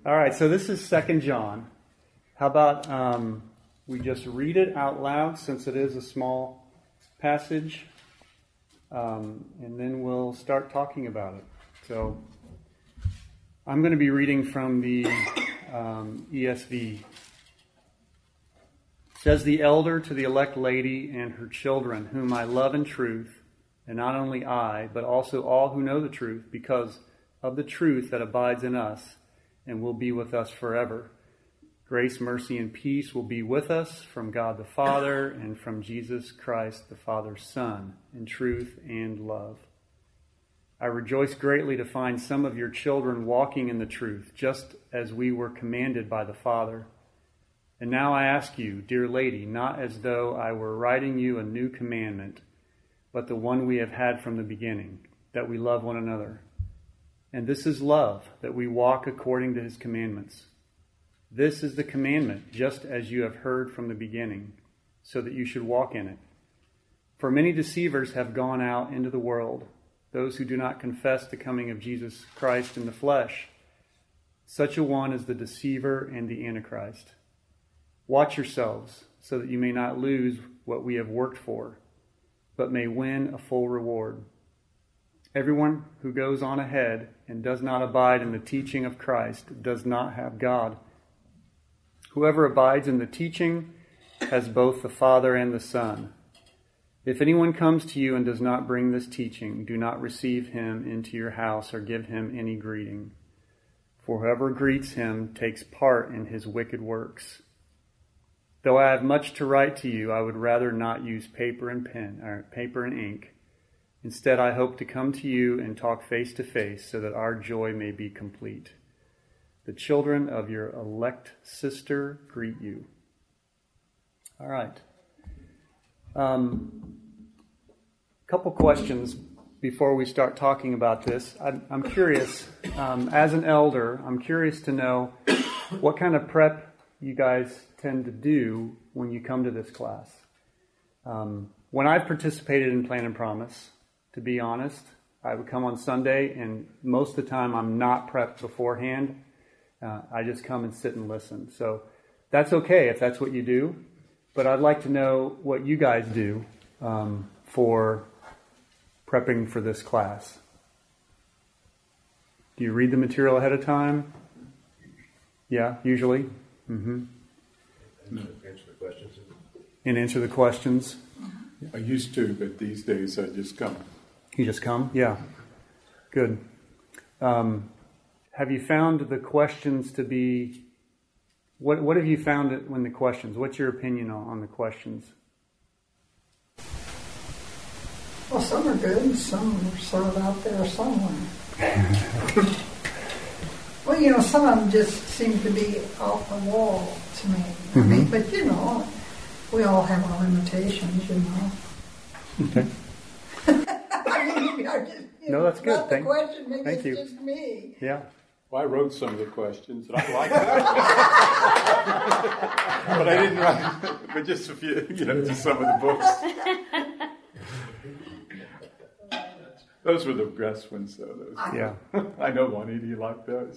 All right, so this is 2 John. How about we just read it out loud since it is a small passage, and then we'll start talking about it. So I'm going to be reading from the ESV. It says, "The elder to the elect lady and her children, whom I love in truth, and not only I, but also all who know the truth, because of the truth that abides in us and will be with us forever. Grace, mercy, and peace will be with us from God the Father and from Jesus Christ, the Father's Son, in truth and love. I rejoice greatly to find some of your children walking in the truth, just as we were commanded by the Father. And now I ask you, dear lady, not as though I were writing you a new commandment, but the one we have had from the beginning, that we love one another. And this is love, that we walk according to his commandments. This is the commandment, just as you have heard from the beginning, so that you should walk in it. For many deceivers have gone out into the world, those who do not confess the coming of Jesus Christ in the flesh. Such a one is the deceiver and the Antichrist. Watch yourselves, so that you may not lose what we have worked for, but may win a full reward. Everyone who goes on ahead and does not abide in the teaching of Christ does not have God. Whoever abides in the teaching has both the Father and the Son. If anyone comes to you and does not bring this teaching, do not receive him into your house or give him any greeting. For whoever greets him takes part in his wicked works. Though I have much to write to you, I would rather not use paper and ink. Instead, I hope to come to you and talk face to face so that our joy may be complete. The children of your elect sister greet you." All right. Couple questions before we start talking about this. I'm curious, as an elder, I'm curious to know what kind of prep you guys tend to do when you come to this class. When I've participated in Plan and Promise, to be honest, I would come on Sunday, and most of the time I'm not prepped beforehand. I just come and sit and listen. So that's okay if that's what you do, but I'd like to know what you guys do for prepping for this class. Do you read the material ahead of time? Yeah, usually. Mm-hmm. Answer the questions. And answer the questions. I used to, but these days I just come. You just come? Yeah. Good. Have you found the questions to be... What have you found when the questions? What's your opinion on the questions? Well, some are good and some are sort of out there somewhere. Well, some of them just seem to be off the wall to me. Mm-hmm. I mean, but we all have our limitations, Okay. No, that's good. Not the question, maybe thank it's you. just me. Yeah. Well, I wrote some of the questions, and I like that. But I didn't write, but just a few, just some of the books. Those were the best ones, though. Yeah. I know, Juanita, you like those.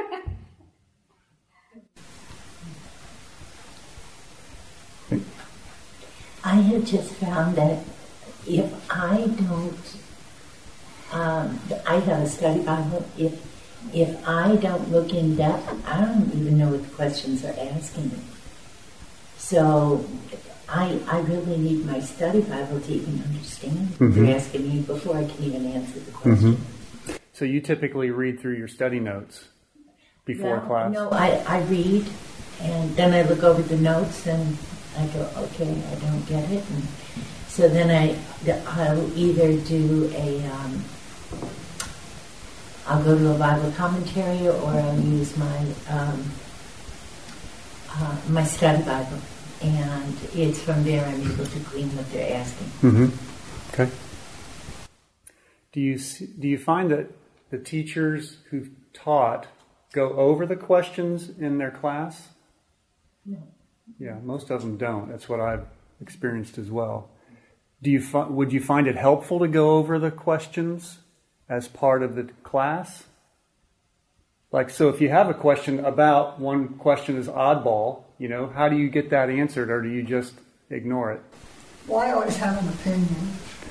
I have just found that if I don't, I have a study Bible. If I don't look in depth, I don't even know what the questions are asking me. So I really need my study Bible to even understand what they're asking me before I can even answer the question. Mm-hmm. So you typically read through your study notes before class? No, I read, and then I look over the notes, and I go, okay, I don't get it. And so then I'll either do I'll go to a Bible commentary, or I'll use my my study Bible, and it's from there I'm able to glean what they're asking. Mm-hmm. Okay. Do you find that the teachers who've taught go over the questions in their class? No. Yeah, most of them don't. That's what I've experienced as well. Would you find it helpful to go over the questions as part of the class? Like, so if you have a question about one question is oddball, how do you get that answered, or do you just ignore it? Well, I always have an opinion.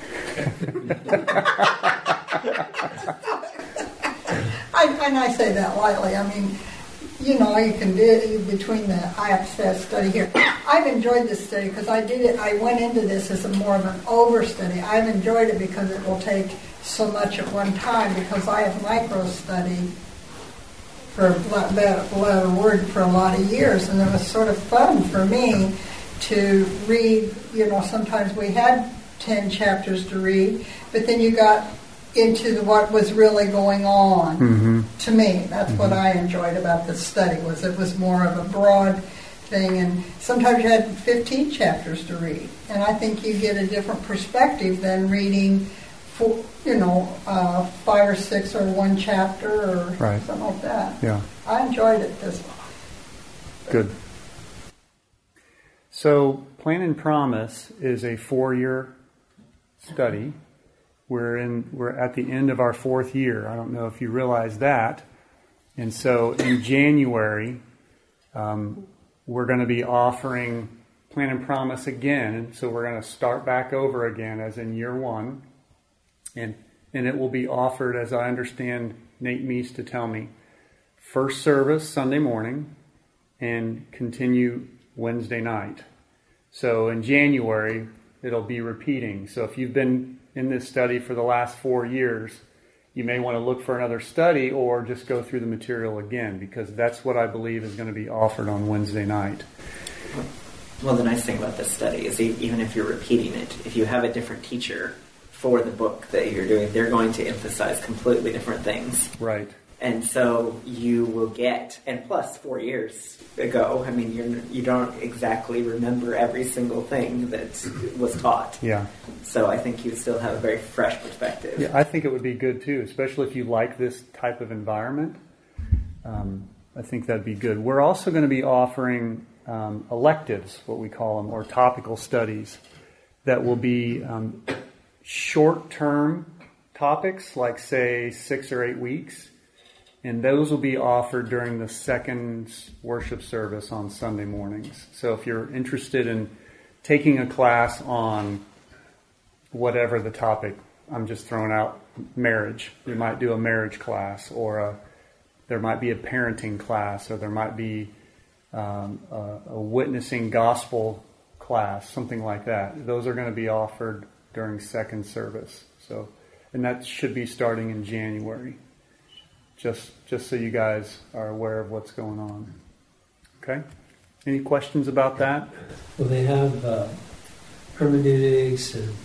And I say that lightly. I mean, you can do between the IAPSET study here. I've enjoyed this study because I did it. I went into this as more of an overstudy. I've enjoyed it because it will take so much at one time, because I have micro-studied, for a better word, for a lot of years, and it was sort of fun for me to read. Sometimes we had 10 chapters to read, but then you got into what was really going on. Mm-hmm. To me, that's what I enjoyed about this study, was it was more of a broad thing, and sometimes you had 15 chapters to read, and I think you get a different perspective than reading 5 or 6 or one chapter or something like that. Yeah, I enjoyed it this way. Good. So, Plan and Promise is a 4-year study. We're at the end of our 4th year. I don't know if you realize that. And so in January, we're going to be offering Plan and Promise again. And so we're going to start back over again as in year 1. And it will be offered, as I understand Nate Meese to tell me, first service Sunday morning and continue Wednesday night. So in January, it'll be repeating. So if you've been in this study for the last 4 years, you may want to look for another study or just go through the material again, because that's what I believe is going to be offered on Wednesday night. Well, the nice thing about this study is even if you're repeating it, if you have a different teacher for the book that you're doing, they're going to emphasize completely different things. Right. And so you will get, and plus 4 years ago, I mean, you don't exactly remember every single thing that was taught. Yeah. So I think you still have a very fresh perspective. Yeah, I think it would be good too, especially if you like this type of environment. I think that'd be good. We're also going to be offering electives, what we call them, or topical studies that will be short-term topics, like say 6 or 8 weeks. And those will be offered during the second worship service on Sunday mornings. So if you're interested in taking a class on whatever the topic, I'm just throwing out marriage. You might do a marriage class, or there might be a parenting class, or there might be a witnessing gospel class, something like that. Those are going to be offered during second service. So, and that should be starting in January. Just so you guys are aware of what's going on. Okay? Any questions about that? Well, they have hermeneutics and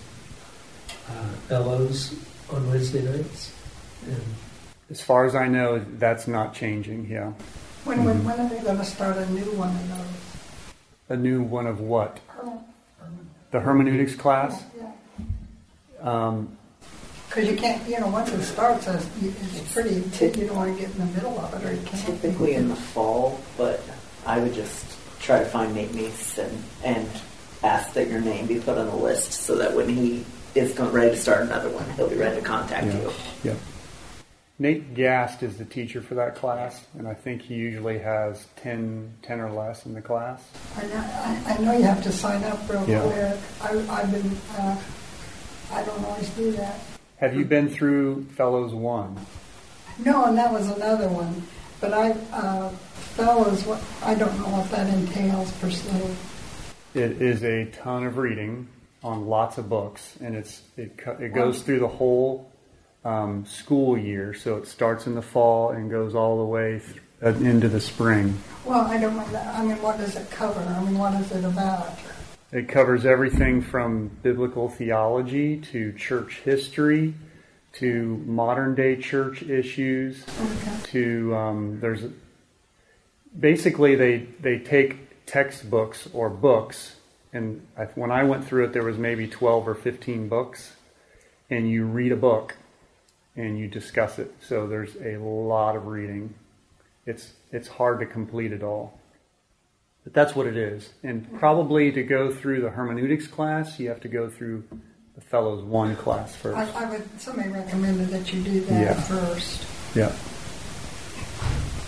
fellows on Wednesday nights. And as far as I know, that's not changing, yeah. When are they going to start a new one of those? A new one of what? The hermeneutics class? Yeah. Because you can't, once it starts, it's pretty, you don't want to get in the middle of it, or you can't. Typically in the fall, but I would just try to find Nate Meese and ask that your name be put on the list so that when he is ready to start another one, he'll be ready to contact you. Yeah. Nate Gast is the teacher for that class, and I think he usually has 10 or less in the class. I know you have to sign up real quick. I don't always do that. Have you been through Fellows 1? No, and that was another one. But Fellows, I don't know what that entails per se. It is a ton of reading on lots of books, and it goes through the whole school year. So it starts in the fall and goes all the way into the spring. Well, I don't mind that. I mean, what does it cover? I mean, what is it about? It covers everything from biblical theology to church history to modern day church issues. Okay. To there's basically they take textbooks or books, and when I went through it, there was maybe 12 or 15 books, and you read a book and you discuss it. So there's a lot of reading. It's hard to complete it all. But that's what it is. And probably to go through the hermeneutics class, you have to go through the Fellows 1 class first. Somebody recommended that you do that first. Yeah.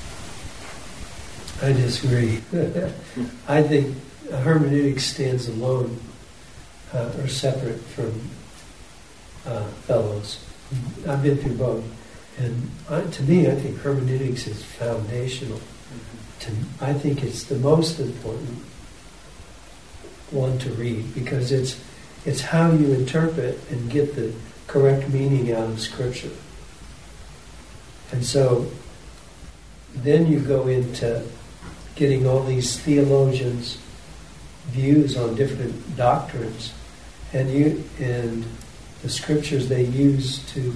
I disagree. I think hermeneutics stands alone or separate from fellows. I've been through both. And to me, I think hermeneutics is foundational. I think it's the most important one to read because it's how you interpret and get the correct meaning out of Scripture. And so then you go into getting all these theologians' views on different doctrines, and the Scriptures they use to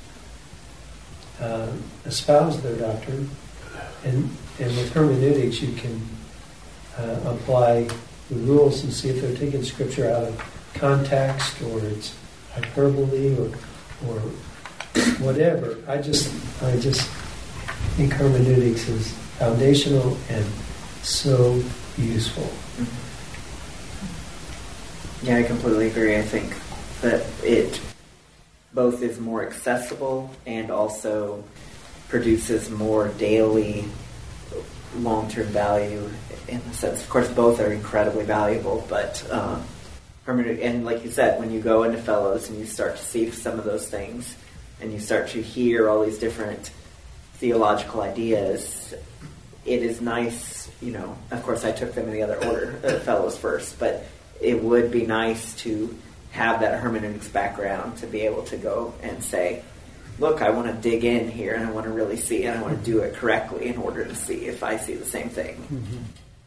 espouse their doctrine, and with hermeneutics you can apply the rules and see if they're taking Scripture out of context or it's hyperbole or whatever. I just think hermeneutics is foundational and so useful. Yeah, I completely agree. I think that it both is more accessible and also produces more daily long-term value in the sense, of course, both are incredibly valuable, but and like you said, when you go into fellows and you start to see some of those things and you start to hear all these different theological ideas, it is nice, of course I took them in the other order, fellows first, but it would be nice to have that hermeneutics background to be able to go and say, look, I want to dig in here and I want to really see and I want to do it correctly in order to see if I see the same thing. Mm-hmm.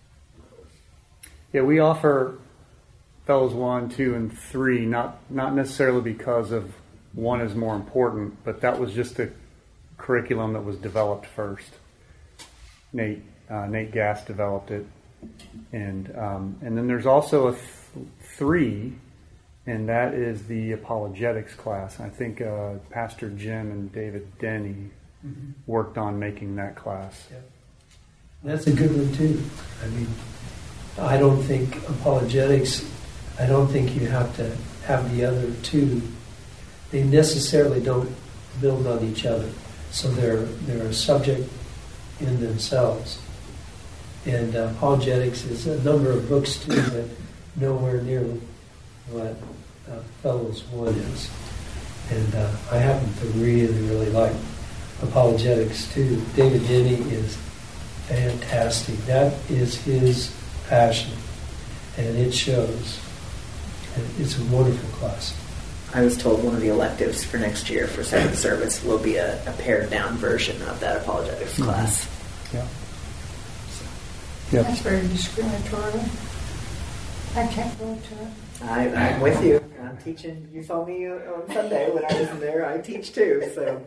Yeah, we offer Fellows 1, 2, and 3, not necessarily because of one is more important, but that was just a curriculum that was developed first. Nate Gass developed it. And then there's also a 3, and that is the apologetics class. I think Pastor Jim and David Denny worked on making that class. Yeah. That's a good one too. I mean, I don't think apologetics, I don't think you have to have the other two. They necessarily don't build on each other. So they're a subject in themselves. And apologetics is a number of books too, but nowhere near what Fellows 1 is. And I happen to really like apologetics too. David Denny is fantastic. That is his passion, and it shows. And it's a wonderful class. I was told one of the electives for next year for second service will be a pared down version of that apologetics class. Yeah. Yep. That's very discriminatory. I can't go to it. I'm with you. I'm teaching. You saw me on Sunday when I was in there. I teach too. So.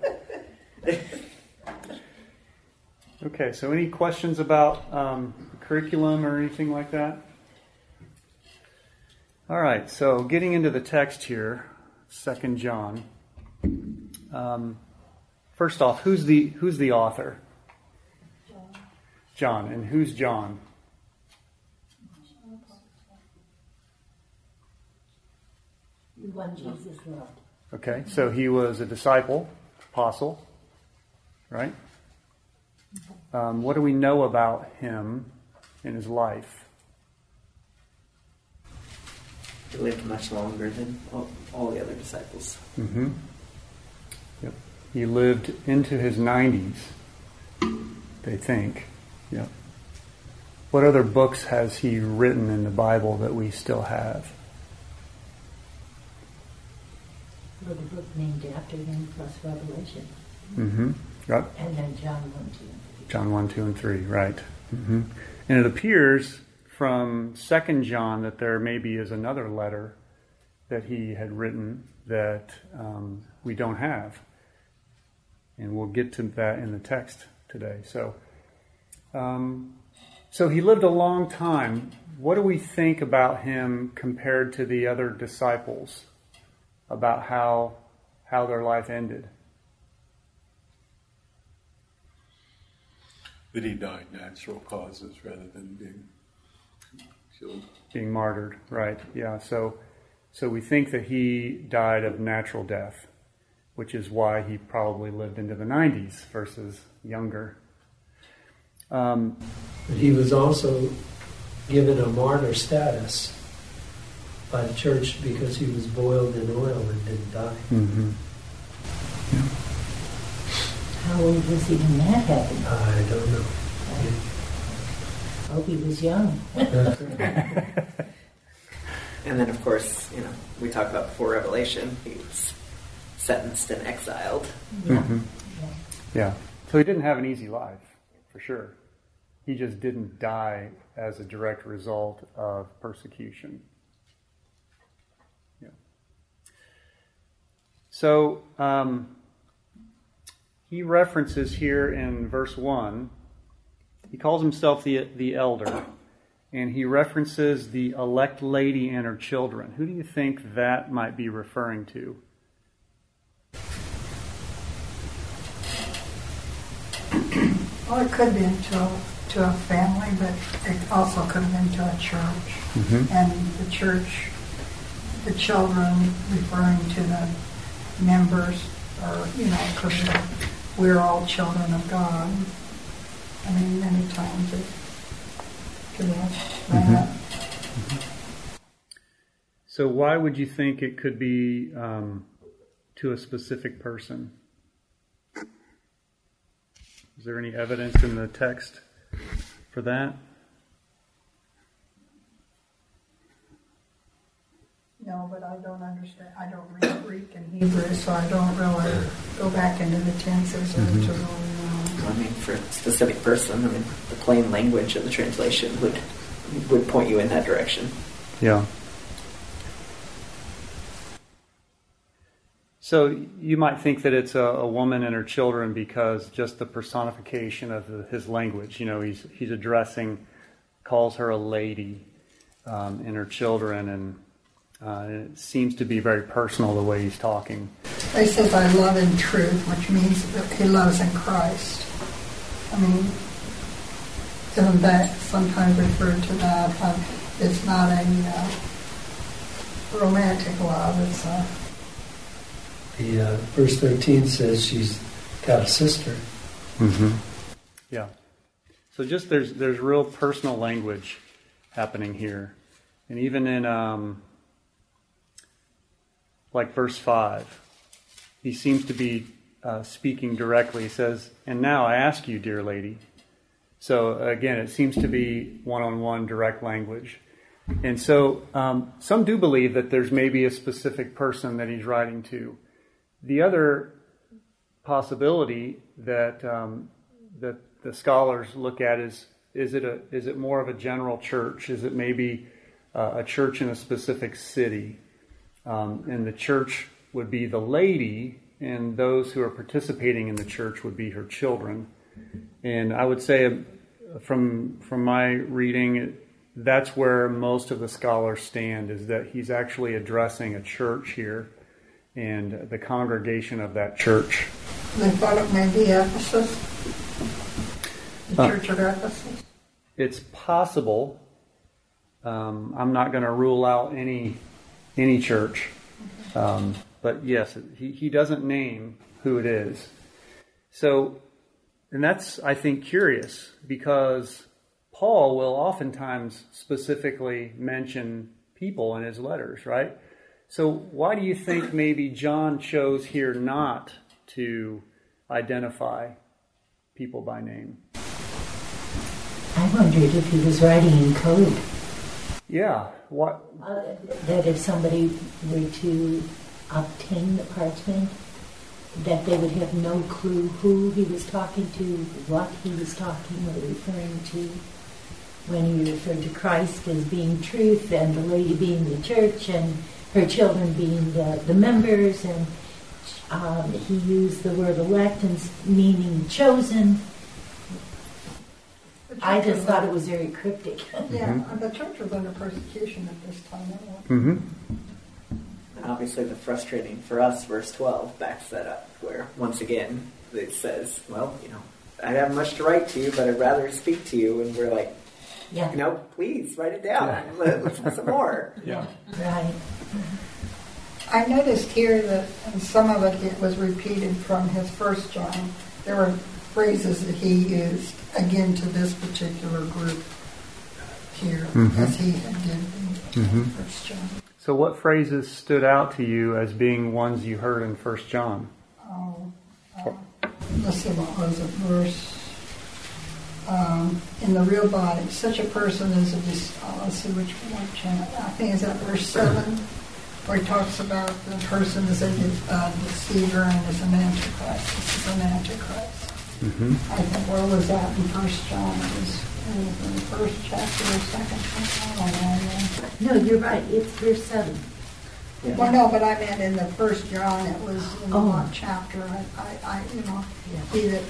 Okay, so any questions about the curriculum or anything like that? All right, so getting into the text here, 2 John. First off, who's the author? John. And who's John? The one Jesus loved. Okay, so he was a disciple, apostle, right? What do we know about him in his life? He lived much longer than all the other disciples. Mm-hmm. Yep. He lived into his 90s, they think. Yep. What other books has he written in the Bible that we still have? Well, the book named after him plus Revelation. Mm-hmm. Yep. And then John 1, 2, and 3. John 1, 2, and 3, right. Mm-hmm. And it appears from 2 John that there maybe is another letter that he had written that we don't have. And we'll get to that in the text today. So he lived a long time. What do we think about him compared to the other disciples? About how their life ended? That he died natural causes rather than being killed. Being martyred, right. Yeah, so we think that he died of natural death, which is why he probably lived into the 90s versus younger. But he was also given a martyr status by the church because he was boiled in oil and didn't die. Mm-hmm. How old was he when that happened? I don't know. I hope he was young. And then, of course, we talked about before Revelation, he was sentenced and exiled. Yeah. Mm-hmm. Yeah. So he didn't have an easy life, for sure. He just didn't die as a direct result of persecution. Yeah. So he references here in verse 1, he calls himself the elder, and he references the elect lady and her children. Who do you think that might be referring to? Well, it could be to a family, but it also could have been to a church. Mm-hmm. And the church, the children referring to the members, or, because we're all children of God. I mean, many times it could be that. Mm-hmm. So why would you think it could be to a specific person? Is there any evidence in the text for that? No, but I don't understand. I don't read Greek and Hebrew, so I don't really go back into the tenses or to really know. I mean, for a specific person, the plain language of the translation would point you in that direction. Yeah. So you might think that it's a woman and her children because just the personification of his language. He's addressing, calls her a lady, and her children, and it seems to be very personal the way he's talking. He says, I love in truth, which means that he loves in Christ. I mean, isn't that sometimes referred to that? It's not a romantic love, it's a... The verse 13 says she's got a sister. Mm-hmm. Yeah. So just there's real personal language happening here. And even in like verse 5, he seems to be speaking directly. He says, and now I ask you, dear lady. So again, it seems to be one-on-one direct language. And so some do believe that there's maybe a specific person that he's writing to. The other possibility that that the scholars look at is it more of a general church? Is it maybe a church in a specific city? And the church would be the lady, and those who are participating in the church would be her children. And I would say, from my reading, that's where most of the scholars stand, is that he's actually addressing a church here and the congregation of that church. They thought it may be Ephesus, the church of Ephesus. It's possible. I'm not going to rule out any church, but yes, he doesn't name who it is. So, and that's, I think, curious, because Paul will oftentimes specifically mention people in his letters, right? So why do you think maybe John chose here not to identify people by name? I wondered if he was writing in code. Yeah. What? That if somebody were to obtain the parchment, that they would have no clue who he was talking to, what he was talking or referring to. When he referred to Christ as being truth, and the lady being the church, and her children being the members, and he used the word elect and meaning chosen. I just thought it was very cryptic. Yeah, the church was under persecution at this time. Mm-hmm. And obviously the frustrating for us, verse 12, backs that up, where once again it says, well, I have much to write to you, but I'd rather speak to you. And we're like, yeah. Please write it down. Yeah. Let's have some more. Yeah, right. I noticed here that some of it was repeated from his first John. There were phrases that he used, again, to this particular group here, as he did in 1 John. So what phrases stood out to you as being ones you heard in 1 John? Let's see, what was it, verse, in the real body, such a person is let's see which one, I think it's at verse 7, where he talks about the person is a deceiver and is an antichrist. This is an antichrist. I think, where was that in 1 John? It was in the first chapter or second chapter. I don't know. No, you're right. It's verse 7. Yeah. Well, no, but I meant in the 1 John, it was in the one chapter. He that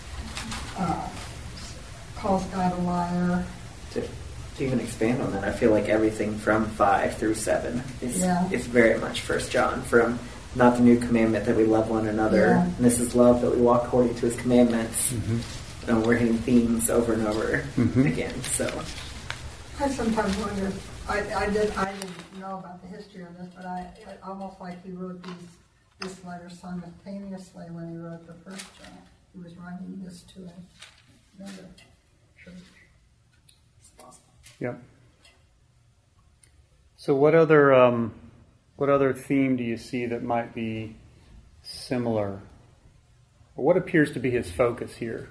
calls God a liar. To even expand on that, I feel like everything from 5 through 7 is very much 1 John. From not the new commandment that we love one another, and this is love that we walk according to his commandments. And we're hitting themes over and over again. So I sometimes wonder. I didn't know about the history of this, but I almost like he wrote this letter simultaneously when he wrote the 1 John. He was writing this to another church. it's possible. Yep. So what other theme do you see that might be similar? Or what appears to be his focus here?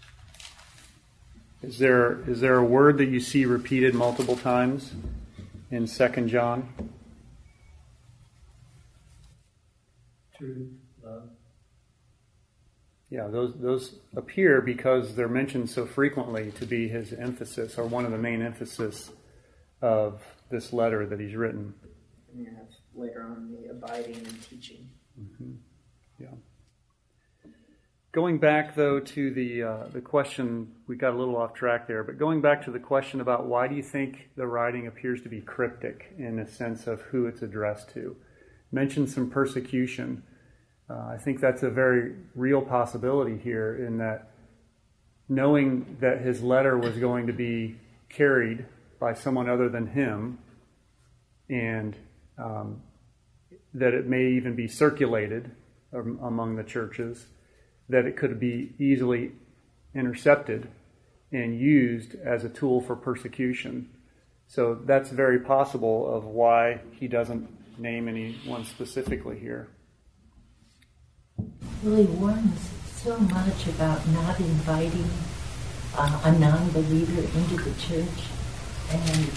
Is there a word that you see repeated multiple times in 2 John? Truth, love. Yeah, those appear because they're mentioned so frequently to be his emphasis, or one of the main emphasis of this letter that he's written. And you have later on the abiding and teaching. Yeah. Going back, though, to the question, we got a little off track there, but going back to the question about why do you think the writing appears to be cryptic in the sense of who it's addressed to? Mentioned some persecution. I think that's a very real possibility here, in that knowing that his letter was going to be carried by someone other than him, and that it may even be circulated among the churches, that it could be easily intercepted and used as a tool for persecution. So that's very possible of why he doesn't name anyone specifically here. Well, he warns so much about not inviting a non-believer into the church. And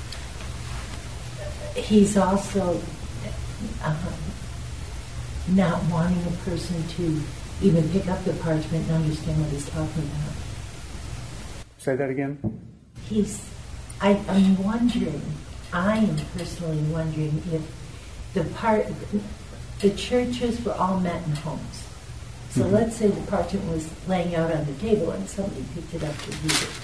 he's also not wanting a person to even pick up the parchment and understand what he's talking about. Say that again? I'm wondering, I am personally wondering if the churches were all met in homes. So let's say the parchment was laying out on the table and somebody picked it up to read it.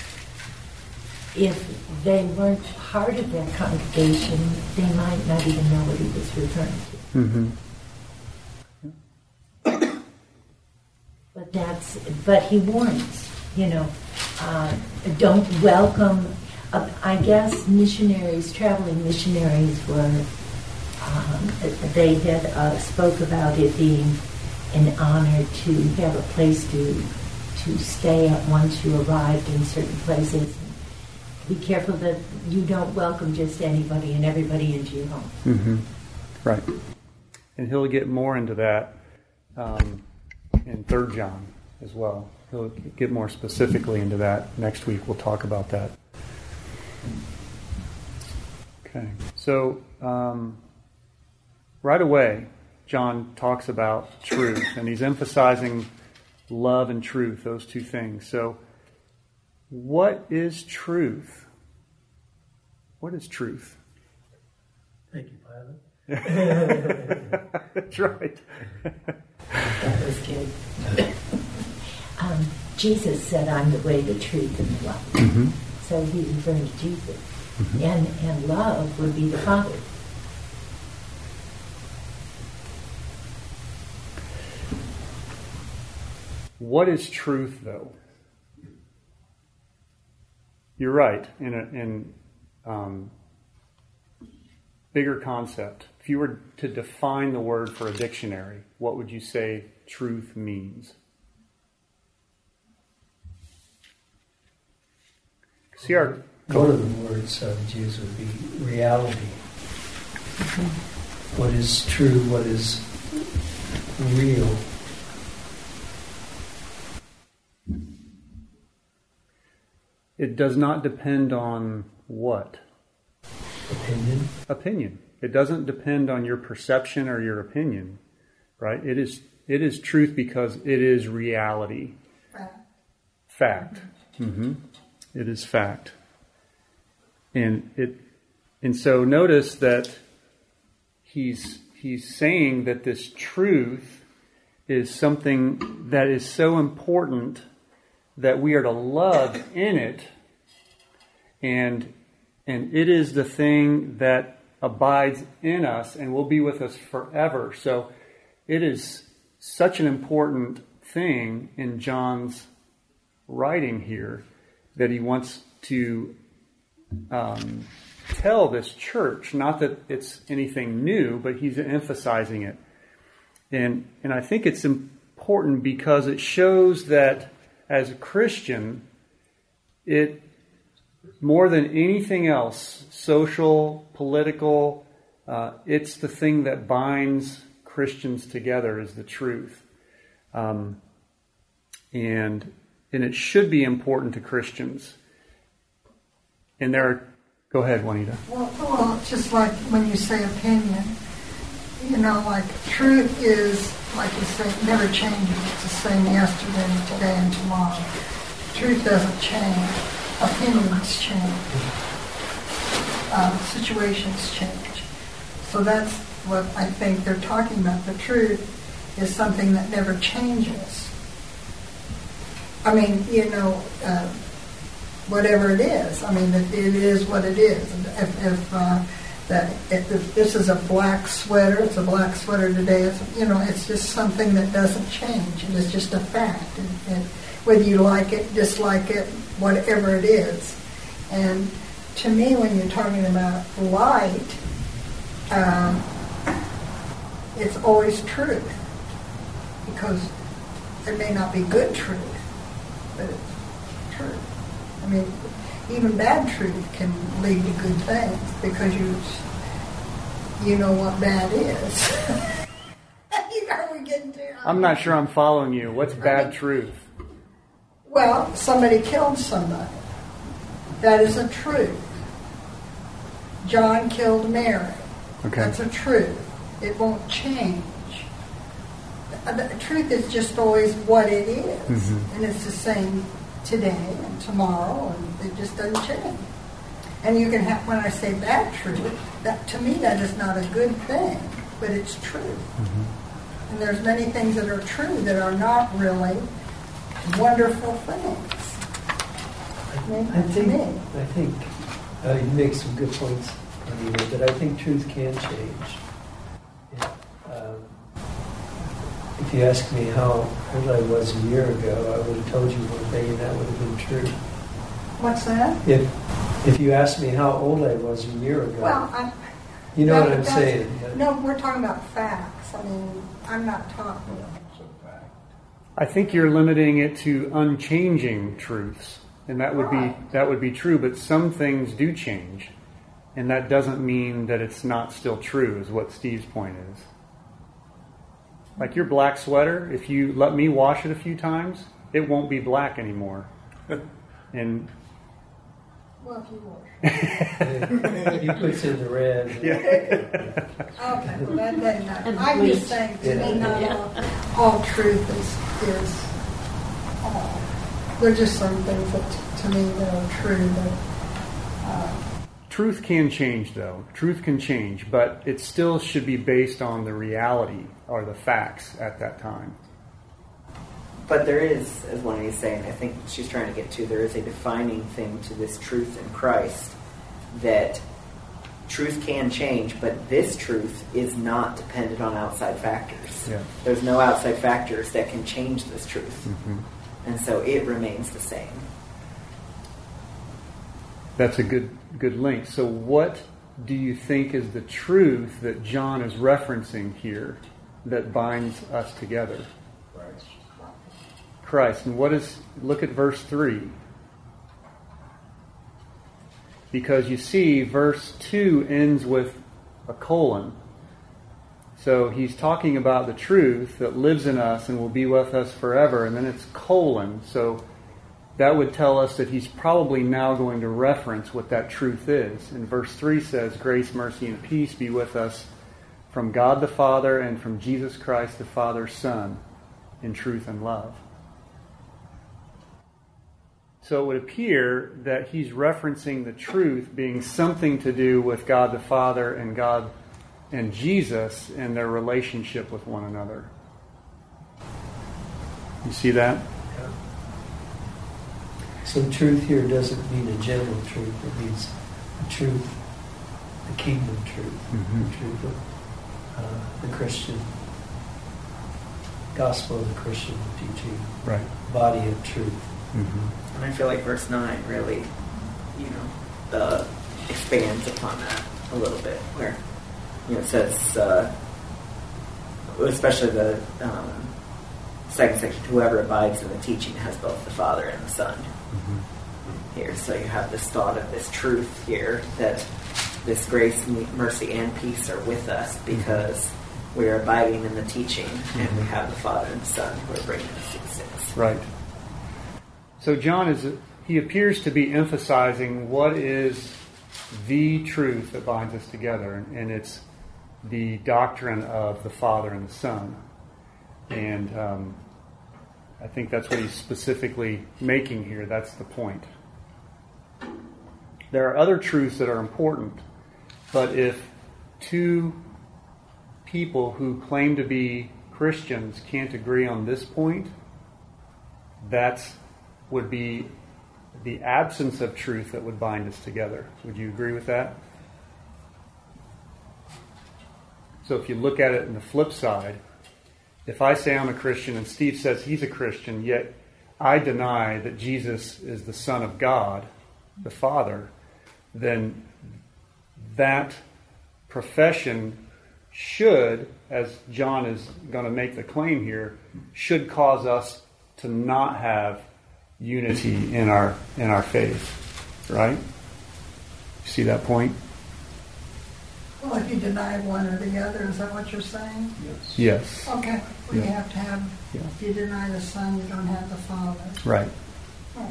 If they weren't part of that congregation, they might not even know what he was referring to. But he warns, don't welcome. I guess traveling missionaries were, they had spoke about it being an honor to have a place to stay at once you arrived in certain places. Be careful that you don't welcome just anybody and everybody into your home. Right. And he'll get more into that in 3 John as well. He'll get more specifically into that. Next week we'll talk about that. Okay. So right away, John talks about truth, and he's emphasizing love and truth, those two things. So what is truth? What is truth? Thank you, Pilot. That's right. That was good. Jesus said, I'm the way, the truth, and the life. So he's referring to Jesus. And love would be the Father. What is truth, though? You're right. In bigger concept, if you were to define the word for a dictionary, what would you say truth means? See our One of the words I would use would be reality. What is true, what is real. It does not depend on what? Opinion. It doesn't depend on your perception or your opinion, right? It is truth because it is reality. Fact. Mm-hmm. It is fact. And so notice that he's saying that this truth is something that is so important that we are to love in it, and it is the thing that abides in us and will be with us forever. So it is such an important thing in John's writing here that he wants to tell this church, not that it's anything new, but he's emphasizing it. And I think it's important because it shows that as a Christian, it, more than anything else, social, political, it's the thing that binds Christians together is the truth. And it should be important to Christians. And go ahead, Juanita. Well, just like when you say opinion, like truth is, like you say, never changes. It's the same yesterday, today, and tomorrow. Truth doesn't change. Opinions change. Situations change. So that's what I think they're talking about. The truth is something that never changes. I mean, whatever it is. I mean, it is what it is. If this is a black sweater, it's a black sweater today. It's just something that doesn't change. It is just a fact. And whether you like it, dislike it, whatever it is. And to me, when you're talking about light, it's always truth, because it may not be good truth, but it's truth. I mean, even bad truth can lead to good things because you know what bad is. Are we getting to? I'm not sure I'm following you. What's bad truth? Well, somebody killed somebody. That is a truth. John killed Mary. Okay. That's a truth. It won't change. The truth is just always what it is. Mm-hmm. And it's the same today and tomorrow, and it just doesn't change. And you can have, when I say bad truth, that to me that is not a good thing, but it's true. Mm-hmm. And there's many things that are true that are not really wonderful things. I think you make some good points, Anita, but I think truth can change. If you asked me how old I was a year ago, I would have told you one thing, and that would have been true. What's that? If you asked me how old I was a year ago, well, you know what I'm saying. No, we're talking about facts. I mean, I'm not talking. I think you're limiting it to unchanging truths, and that would be true. But some things do change, and that doesn't mean that it's not still true. Is what Steve's point is. Like your black sweater, if you let me wash it a few times, it won't be black anymore. And well, if you wash. You put it in the red. Yeah. Okay, well that doesn't matter. I'm just saying, to me, not all truth is all. There are just some things that to me that are true, but truth can change, though. Truth can change, but it still should be based on the reality or the facts at that time. But there is, as one is saying, I think she's trying to get to, there is a defining thing to this truth in Christ, that truth can change, but this truth is not dependent on outside factors. Yeah. There's no outside factors that can change this truth. Mm-hmm. And so it remains the same. That's a good link. So what do you think is the truth that John is referencing here that binds us together? Christ. And look at verse 3. because you see, verse 2 ends with a colon. So he's talking about the truth that lives in us and will be with us forever, and then it's colon. So that would tell us that he's probably now going to reference what that truth is. And verse 3 says, grace, mercy, and peace be with us from God the Father and from Jesus Christ the Father's Son, in truth and love. So it would appear that he's referencing the truth being something to do with God the Father and God and Jesus and their relationship with one another. You see that? Yeah. So truth here doesn't mean a general truth. It means the truth, the kingdom truth, the truth of the Christian gospel of the Christian teaching, Right. body of truth. And I feel like verse 9 really, expands upon that a little bit, where, it says, especially the second section, whoever abides in the teaching has both the Father and the Son. Here, so you have this thought of this truth here, that this grace, mercy, and peace are with us because we are abiding in the teaching, and we have the Father and the Son who are bringing us these things. Right. So John he appears to be emphasizing what is the truth that binds us together, and it's the doctrine of the Father and the Son. And I think that's what he's specifically making here. That's the point. There are other truths that are important, but if two people who claim to be Christians can't agree on this point, that would be the absence of truth that would bind us together. Would you agree with that? So if you look at it in the flip side, if I say I'm a Christian and Steve says he's a Christian, yet I deny that Jesus is the Son of God, the Father, then that profession should, as John is going to make the claim here, should cause us to not have unity in our faith. Right? You see that point? Well, if you deny one or the other, is that what you're saying? Yes. Okay. Well, Yeah. you have to have, Yeah. if you deny the Son, you don't have the Father. Right. Oh.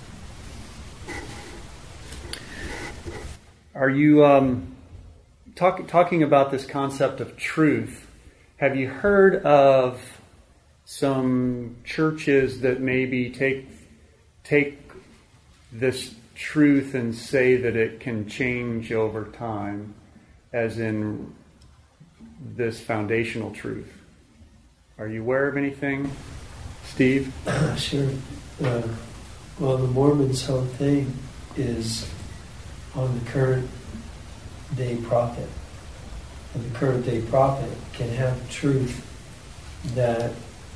Are you talking about this concept of truth? Have you heard of some churches that maybe take this truth and say that it can change over time, as in this foundational truth? Are you aware of anything, Steve? Sure. Well, the Mormons' whole thing is on the current day prophet. And the current day prophet can have truth that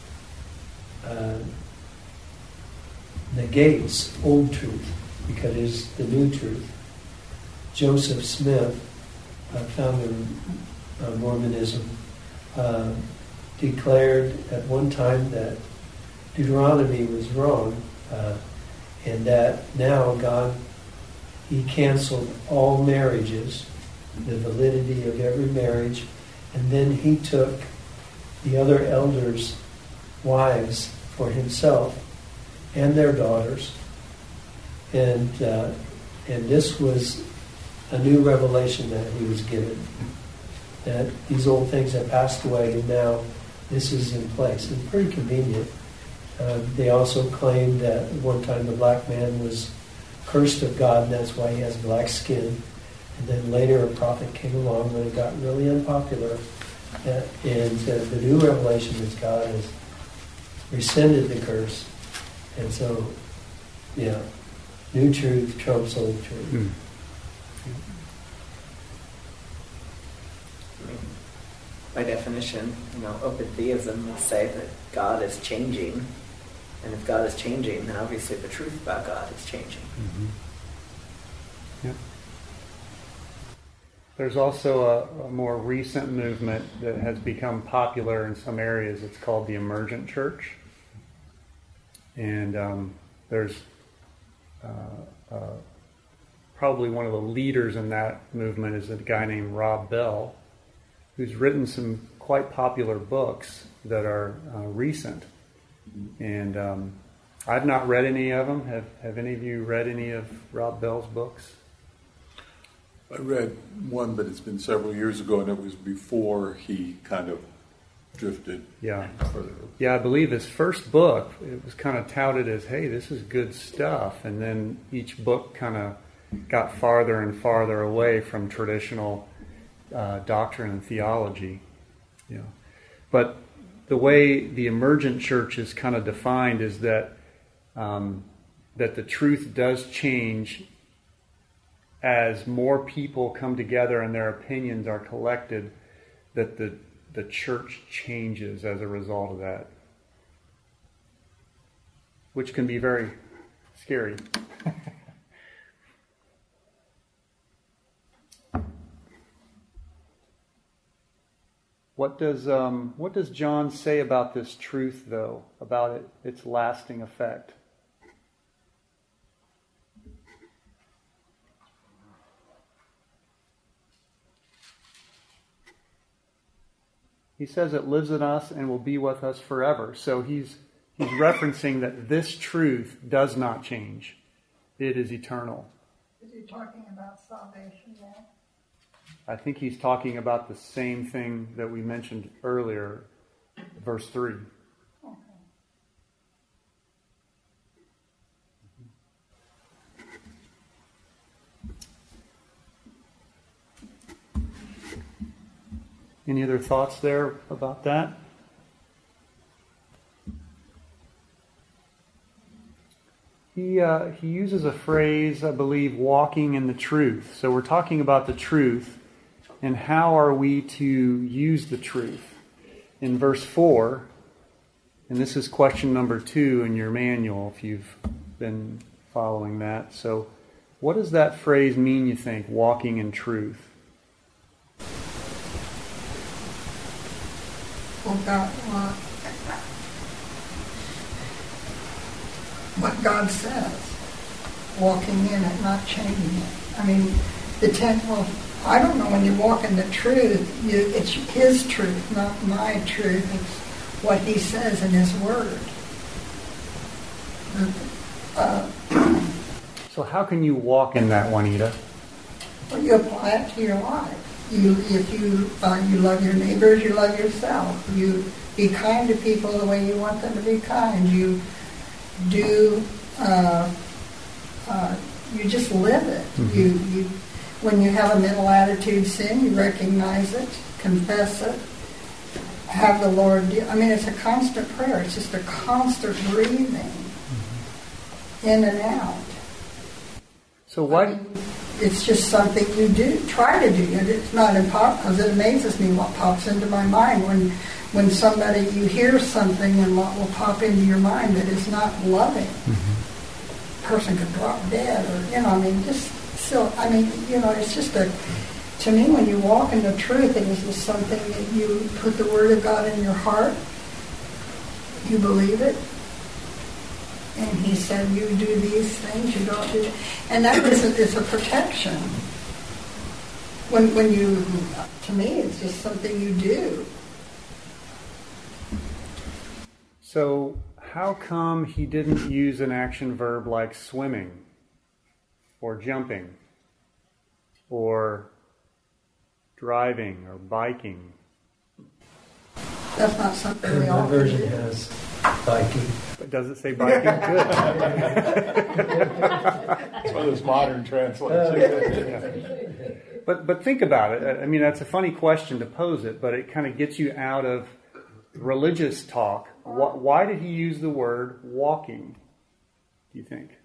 negates old truth, because it's the new truth. Joseph Smith, founder of Mormonism, declared at one time that Deuteronomy was wrong, and that now God, he canceled all marriages, the validity of every marriage, and then he took the other elders' wives for himself and their daughters, and this was a new revelation that he was given, that these old things have passed away and now this is in place. It's pretty convenient. They also claimed that at one time the black man was cursed of God, and that's why he has black skin. And then later a prophet came along when it got really unpopular, and the new revelation is God has rescinded the curse. And so, yeah, new truth trumps old truth. I mean, by definition, open theism would say that God is changing, and if God is changing, then obviously the truth about God is changing. Yep. There's also a more recent movement that has become popular in some areas. It's called the Emergent Church. And there's probably one of the leaders in that movement is a guy named Rob Bell, who's written some quite popular books that are recent. And I've not read any of them. Have any of you read any of Rob Bell's books? I read one, but it's been several years ago, and it was before he kind of drifted further. Yeah, I believe his first book, it was kind of touted as, hey, this is good stuff. And then each book kind of got farther and farther away from traditional doctrine and theology. But the way the emergent church is kind of defined is that that the truth does change as more people come together and their opinions are collected, that the church changes as a result of that, which can be very scary. What does John say about this truth, though, about its lasting effect? He says it lives in us and will be with us forever. So he's referencing that this truth does not change. It is eternal. Is he talking about salvation now? I think he's talking about the same thing that we mentioned earlier, verse 3. Okay. Any other thoughts there about that? He uses a phrase, I believe, walking in the truth. So we're talking about the truth, and how are we to use the truth? In verse 4, and this is question number 2 in your manual, if you've been following that. So what does that phrase mean, you think, walking in truth? Well, what God says, walking in it, not changing it. I mean, I don't know, when you walk in the truth, it's His truth, not my truth. It's what He says in His Word. So how can you walk in that, Juanita? Well, you apply it to your life. If you love your neighbors, you love yourself. You be kind to people the way you want them to be kind. You do. You just live it. Mm-hmm. You when you have a mental attitude sin, you recognize it, confess it, have the Lord do. I mean, it's a constant prayer. It's just a constant breathing in and out. So why? I mean, it's just something you do, try to do. And it's not impossible, because it amazes me what pops into my mind when somebody, you hear something and what will pop into your mind that is not loving. Mm-hmm. Person could drop dead, or, just so, it's just to me, when you walk in the truth, it is just something that you put the Word of God in your heart, you believe it, and He said, you do these things, you don't do it. And that is a protection. When you, to me, it's just something you do. So how come He didn't use an action verb like swimming or jumping or driving or biking? That's not something we My all version do. has biking. But does it say biking? Good. It's one of those modern translations. Yeah. But think about it. I mean, that's a funny question to pose it, but it kind of gets you out of religious talk. Why did He use the word walking, do you think?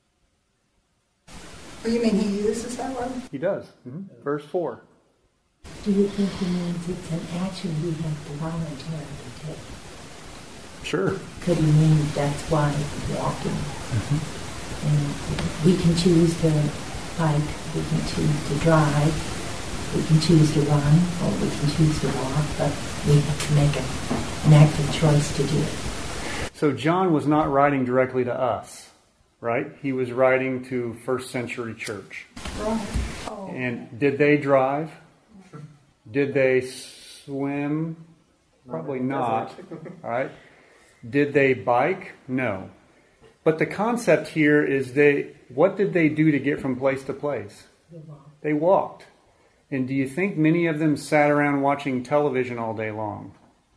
Well, you mean He uses that word? He does. Mm-hmm. Verse 4. Do you think He means it's an action we have to voluntarily take? Sure. Could He mean that's why walking? Mm-hmm. And we can choose to bike, we can choose to drive, we can choose to run, or we can choose to walk, but we have to make an active choice to do it. So John was not writing directly to us, right? He was writing to first century church. Right. Oh. And did they drive? Did they swim? Probably not. All right. Did they bike? No. But the concept here is what did they do to get from place to place? They walked. And do you think many of them sat around watching television all day long?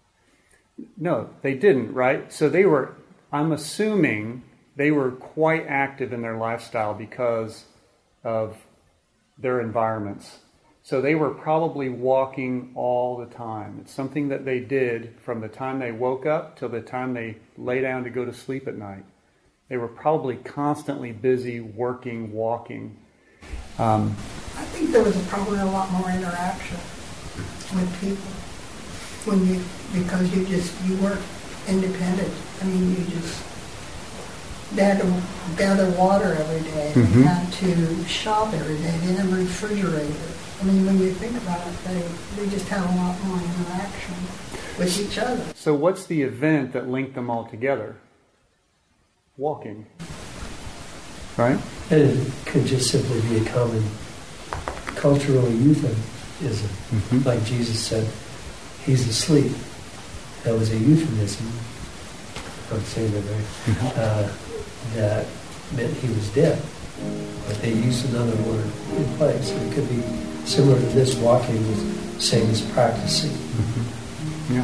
No, they didn't, right? So I'm assuming they were quite active in their lifestyle because of their environments. So they were probably walking all the time. It's something that they did from the time they woke up till the time they lay down to go to sleep at night. They were probably constantly busy working, walking. I think there was probably a lot more interaction with people because you weren't independent. I mean, they had to gather water every day. They had to shop every day. They didn't have a refrigerator. I mean, when you think about it, they just had a lot more interaction with each other. So what's the event that linked them all together? Walking. Right? And it could just simply be a common cultural euphemism. Like Jesus said, he's asleep. That was a euphemism. If I'm saying that right. That meant he was dead. But they used another word in place. So it could be similar to this. Walking is same as practicing. Yeah.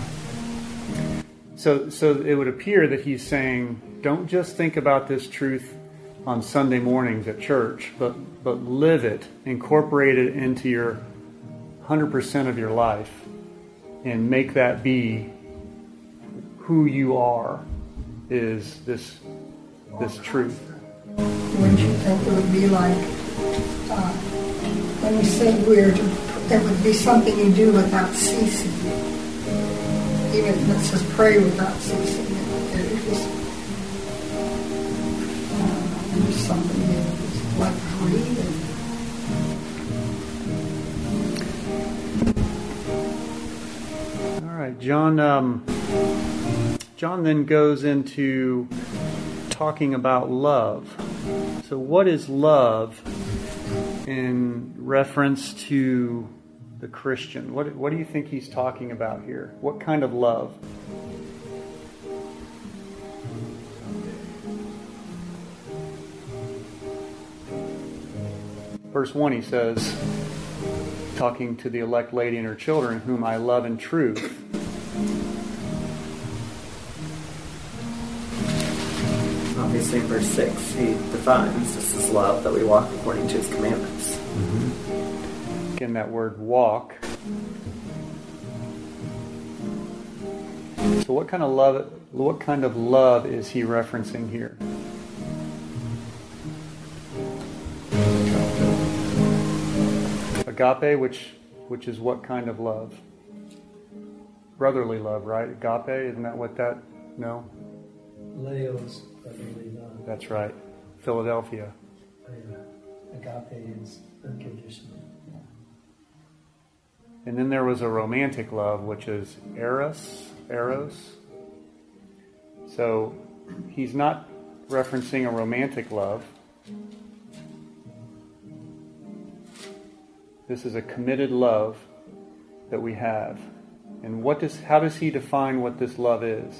So it would appear that he's saying, don't just think about this truth on Sunday mornings at church, but live it, incorporate it into your 100% of your life, and make that be who you are, is this truth. Wouldn't you think it would be like, when you say weird, it would be something you do without ceasing. Even if it says pray without ceasing. It just, there's something that's like breathing. All right, John then goes into talking about love. So what is love in reference to the Christian? What do you think he's talking about here? What kind of love? Verse 1, he says, talking to the elect lady and her children, whom I love in truth. Obviously, in verse 6, he defines this is love, that we walk according to his commandments. Again, that word walk. So what kind of love is he referencing here? Agape, which is what kind of love? Brotherly love, right? Agape, isn't that what that? No? Leo's brotherly love. That's right. Philadelphia. Agape is unconditional. And then there was a romantic love, which is eros. So he's not referencing a romantic love. This is a committed love that we have. And how does he define what this love is?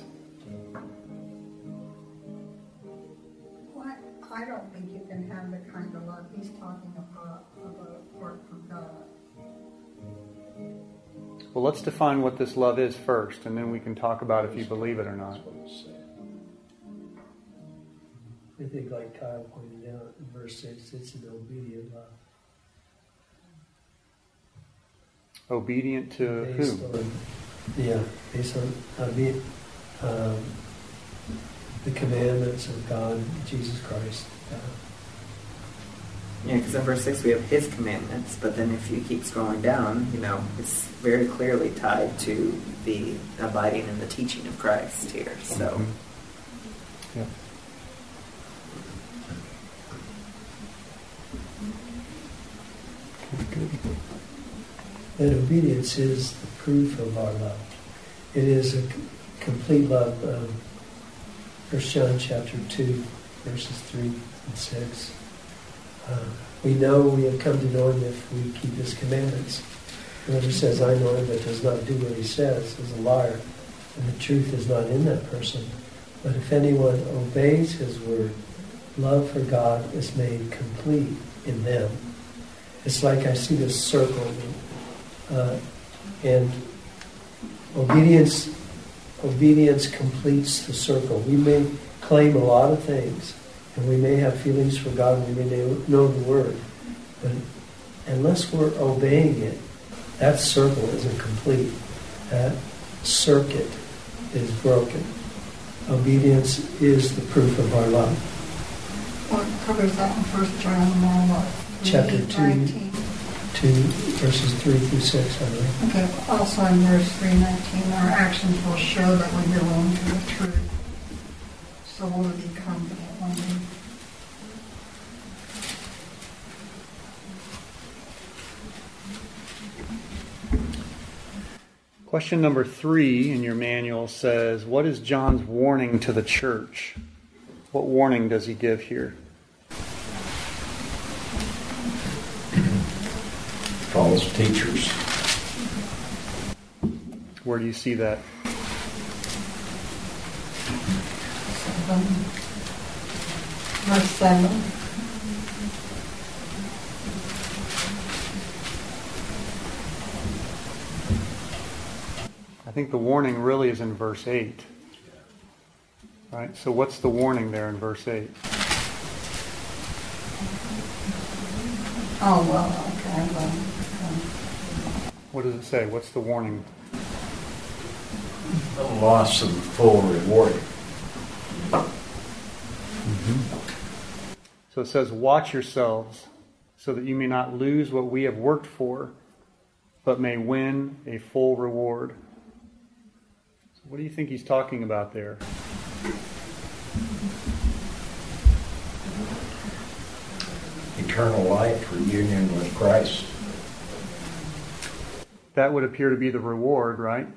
Well, I don't think you can have the kind of love he's talking about apart from God. Well, let's define what this love is first, and then we can talk about if you believe it or not. I think, like Kyle pointed out in verse 6, it's an obedient love. Obedient to Based whom? Based on the commandments of God, Jesus Christ. Yeah, because in verse 6 we have his commandments, but then if you keep scrolling down, it's very clearly tied to the abiding in the teaching of Christ here. So, Yeah. Good. And obedience is the proof of our love. It is a complete love. 1 John chapter 2, verses 3 and 6. We know we have come to know him if we keep his commandments. Whoever says, I know him, but does not do what he says, is a liar, and the truth is not in that person. But if anyone obeys his word, love for God is made complete in them. It's like I see this circle, and obedience completes the circle. We may claim a lot of things, and we may have feelings for God, and we may know the Word, but unless we're obeying it, that circle isn't complete. That circuit is broken. Obedience is the proof of our love. What covers that in 1 John Chapter 2, 19. 2 verses 3 through 6, I believe. Okay, also in verse 3:19, our actions will show that we belong to the truth. So we'll be confident when we... Question number 3 in your manual says, what is John's warning to the church? What warning does he give here? False teachers. Where do you see that? Verse 7. I think the warning really is in verse 8. Right? So what's the warning there in verse 8? Oh, well, okay. Well, What does it say? What's the warning? The loss of the full reward. So it says, watch yourselves so that you may not lose what we have worked for, but may win a full reward. So what do you think he's talking about there? Eternal life, reunion with Christ. That would appear to be the reward, right?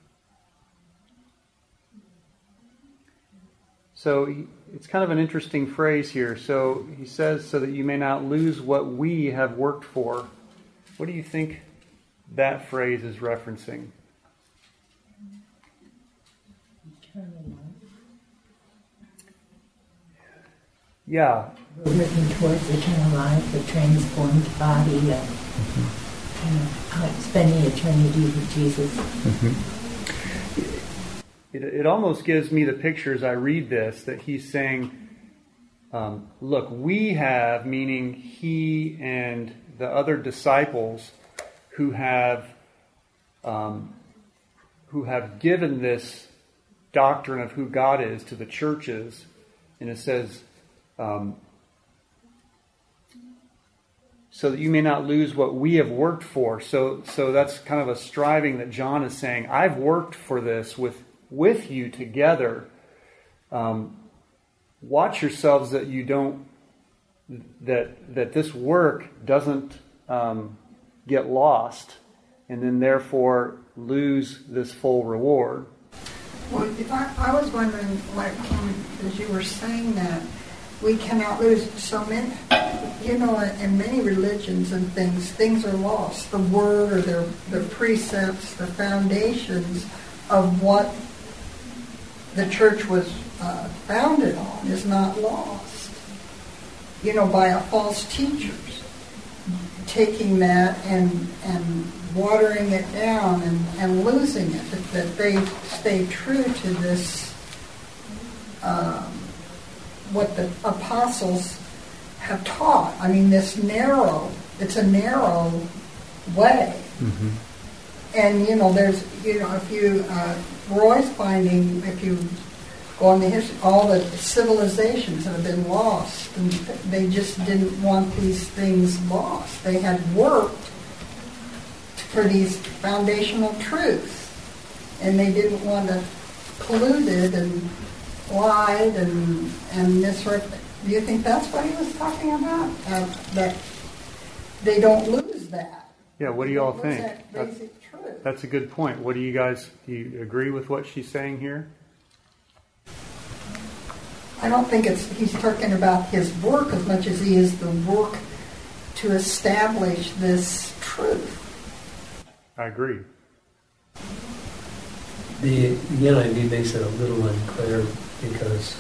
So it's kind of an interesting phrase here. So he says, so that you may not lose what we have worked for. What do you think that phrase is referencing? Yeah. We're looking towards eternal life, a transformed body, spending eternity with Jesus. It almost gives me the picture as I read this that he's saying, look, we have, meaning he and the other disciples who have given this doctrine of who God is to the churches, and it says, so that you may not lose what we have worked for. So that's kind of a striving that John is saying, I've worked for this with you together. Watch yourselves that you don't, that this work doesn't get lost, and then therefore lose this full reward. well, I was wondering, like, as you were saying that, we cannot lose so many, in many religions and things are lost. The word or their precepts, the foundations of what the church was founded on is not lost. By false teachers taking that and watering it down and losing it. That they stay true to this. What the apostles have taught. I mean, it's a narrow way. Mm-hmm. And, there's, if you, we're always finding, if you go on the history, all the civilizations that have been lost, and they just didn't want these things lost. They had worked for these foundational truths, and they didn't want to pollute it and lied and misrepresented. Do you think that's what he was talking about? That they don't lose that. Yeah, what do you all think? That basic truth. That's a good point. What do you agree with what she's saying here? I don't think he's talking about his work as much as he is the work to establish this truth. I agree. The NIV makes it a little unclear because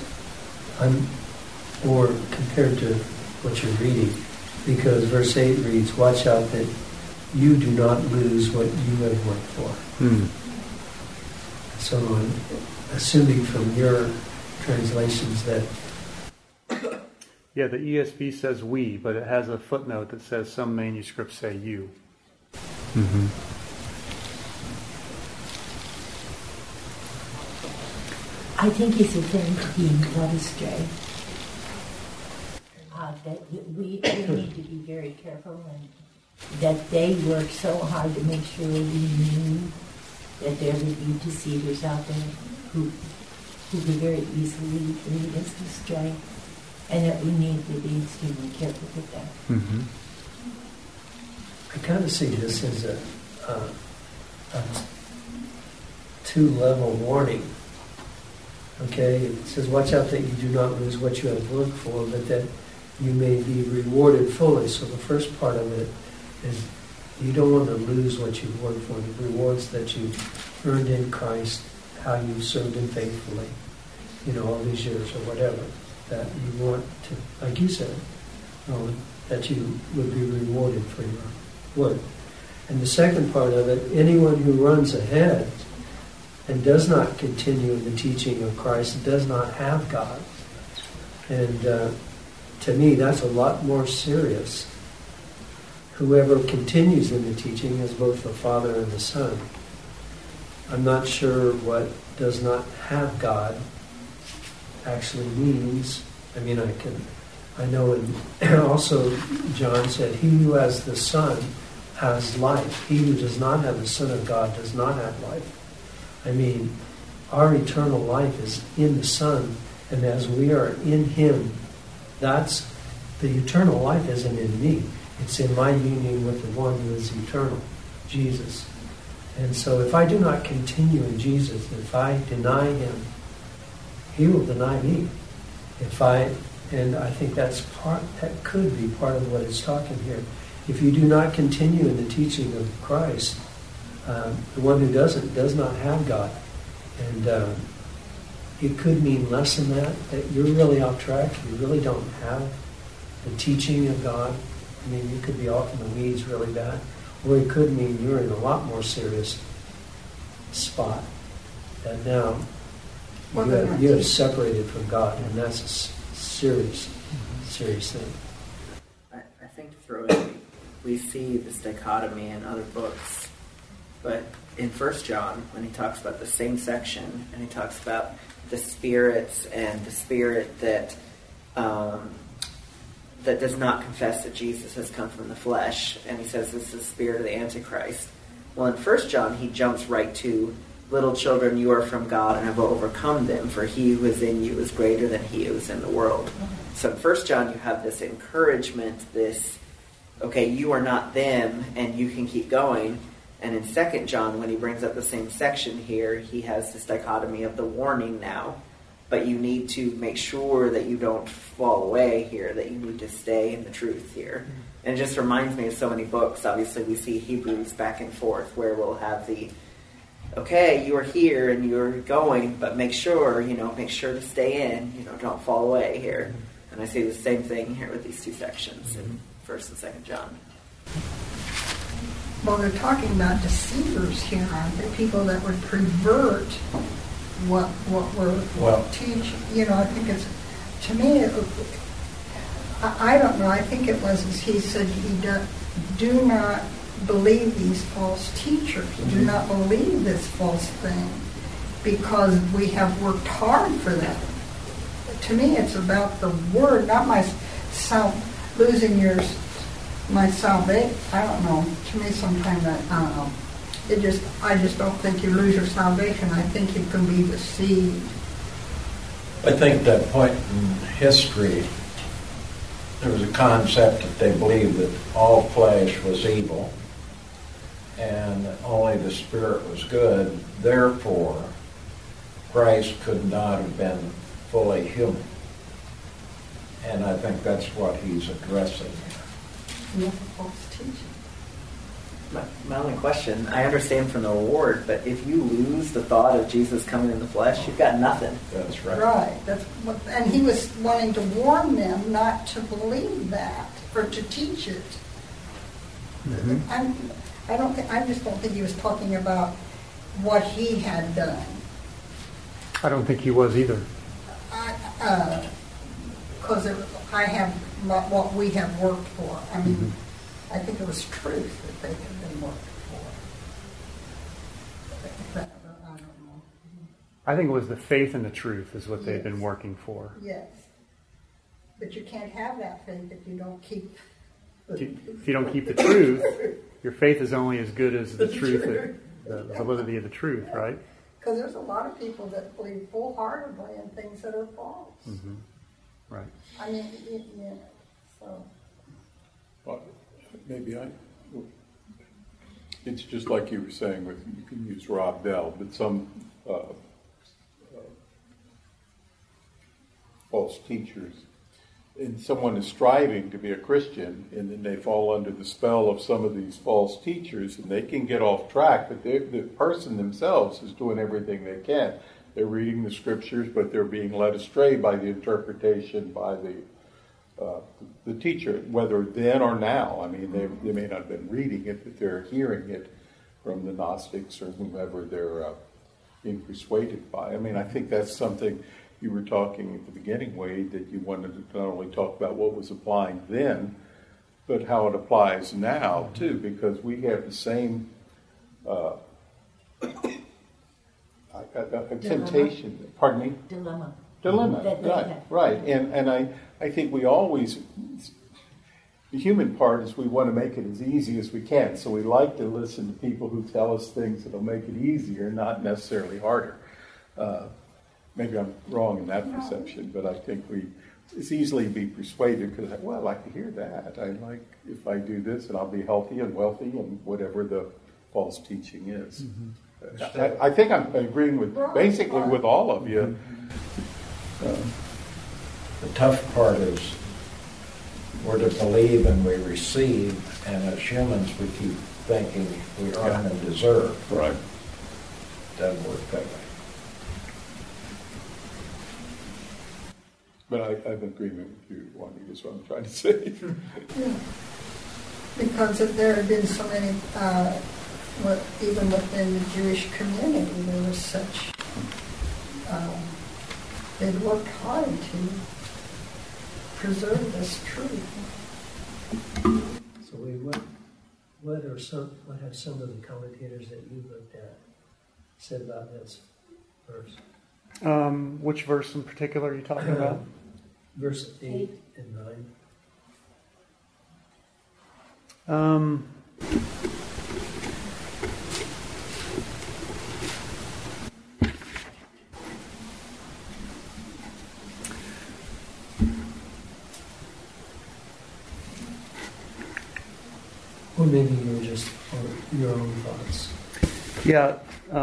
or compared to what you're reading, because verse 8 reads, "Watch out that you do not lose what you have worked for." So I'm assuming from your translations that... Yeah, the ESV says we, but it has a footnote that says some manuscripts say you. Mm-hmm. I think he's referring to being led astray. That we need to be very careful, and that they worked so hard to make sure we knew that there would be deceivers out there who could very easily lead us astray, and that we need to be extremely careful with that. Mm-hmm. I kind of see this as a two-level warning. Okay, it says, "Watch out that you do not lose what you have worked for, but that you may be rewarded fully." So the first part of it is you don't want to lose what you've worked for, the rewards that you've earned in Christ, how you've served Him faithfully, all these years or whatever, that you want to, like you said, that you would be rewarded for your work. And the second part of it, anyone who runs ahead and does not continue in the teaching of Christ does not have God. And to me, that's a lot more serious. Whoever continues in the teaching is both the Father and the Son. I'm not sure what does not have God actually means. I mean, I know, and also John said, "He who has the Son has life. He who does not have the Son of God does not have life." I mean, our eternal life is in the Son, and as we are in Him, that's the eternal life isn't in me. It's in my union with the one who is eternal, Jesus. And so if I do not continue in Jesus, if I deny Him, He will deny me. And I think that could be part of what it's talking here. If you do not continue in the teaching of Christ, the one who doesn't does not have God. And it could mean less than that you're really off track. You really don't have the teaching of God. I mean, you could be off in the weeds really bad. Or it could mean you're in a lot more serious spot. That now you have separated from God, and that's a serious thing. I think to throw in, we see this dichotomy in other books, but in 1 John, when he talks about the same section, and he talks about the spirits and the spirit that that does not confess that Jesus has come from the flesh, and he says this is the spirit of the Antichrist. Well, in 1 John, he jumps right to, "Little children, you are from God and have overcome them, for he who is in you is greater than he who is in the world." So in 1 John, you have this encouragement, this, okay, you are not them, and you can keep going. And in 2 John, when he brings up the same section here, he has this dichotomy of the warning now. But you need to make sure that you don't fall away here, that you need to stay in the truth here. And it just reminds me of so many books. Obviously, we see Hebrews back and forth, where we'll have the, okay, you are here and you're going, but make sure to stay in, don't fall away here. And I see the same thing here with these two sections in 1st and 2nd John. Well, they're talking about deceivers here, aren't they? People that would pervert what we're teaching. I think it's, to me, I don't know. I think it was, as he said, do not believe these false teachers. Do not believe this false thing, because we have worked hard for that. To me, it's about the word, not myself losing my salvation. I don't know. To me, sometimes I don't know. I just don't think you lose your salvation. I think you can be deceived. I think that point in history, there was a concept that they believed that all flesh was evil and only the spirit was good. Therefore, Christ could not have been fully human. And I think that's what he's addressing here. with a false teaching. My only question, I understand from the reward, but if you lose the thought of Jesus coming in the flesh, you've got nothing. That's right. Right. And he was wanting to warn them not to believe that or to teach it. I just don't think he was talking about what he had done. I don't think he was either. Because I have what we have worked for. I mean, I think it was truth that they had been worked for. I don't know. I think it was the faith and the truth is what they've been working for. Yes. But you can't have that faith if you don't keep... If you don't keep the truth, your faith is only as good as the truth, the validity of the truth, right? Because there's a lot of people that believe full-heartedly in things that are false. Mm-hmm. Right. I mean, so... Well, it's just like you were saying with, you can use Rob Bell, but some false teachers, and someone is striving to be a Christian, and then they fall under the spell of some of these false teachers, and they can get off track, but the person themselves is doing everything they can. They're reading the scriptures, but they're being led astray by the interpretation by the teacher, whether then or now. I mean, they may not have been reading it, but they're hearing it from the Gnostics or whomever they're being persuaded by. I mean, I think that's something you were talking at the beginning, Wade, that you wanted to not only talk about what was applying then, but how it applies now, too, because we have the same a temptation. Pardon me? Dilemma, right. And I think we always, the human part is we want to make it as easy as we can. So we like to listen to people who tell us things that will make it easier, not necessarily harder. Maybe I'm wrong in that perception, but I think it's easily be persuaded because, well, I like to hear that. I like, if I do this, and I'll be healthy and wealthy and whatever the false teaching is. Mm-hmm. I think I'm agreeing with basically with all of you. The tough part is we're to believe and we receive, and as humans we keep thinking we earn and deserve. Right. Doesn't work that way. But I'm in agreement with you, Juanita, is what I'm trying to say. Yeah. Because there have been so many, even within the Jewish community, there was such, they'd worked hard to preserve this truth. So what have some of the commentators that you looked at said about this verse? Which verse in particular are you talking about? Verse 8 and 9. Or maybe you're just your own thoughts. Yeah.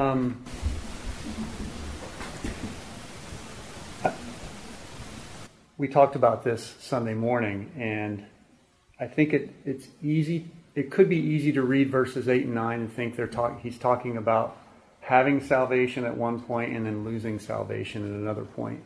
We talked about this Sunday morning, and I think it's easy. It could be easy to read verses 8 and 9 and think he's talking about having salvation at one point and then losing salvation at another point.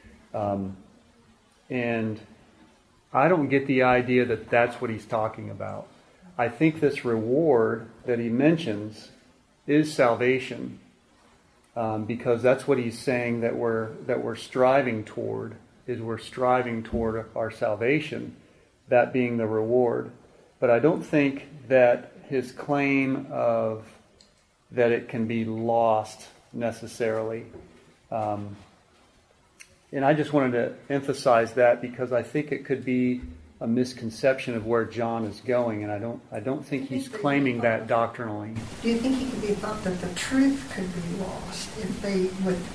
And I don't get the idea that that's what he's talking about. I think this reward that he mentions is salvation, because that's what he's saying that we're striving toward. We're striving toward our salvation, that being the reward. But I don't think that his claim of that it can be lost necessarily. And I just wanted to emphasize that because I think it could be a misconception of where John is going, and I don't think he's claiming that doctrinally. Do you think it could be thought that the truth could be lost if they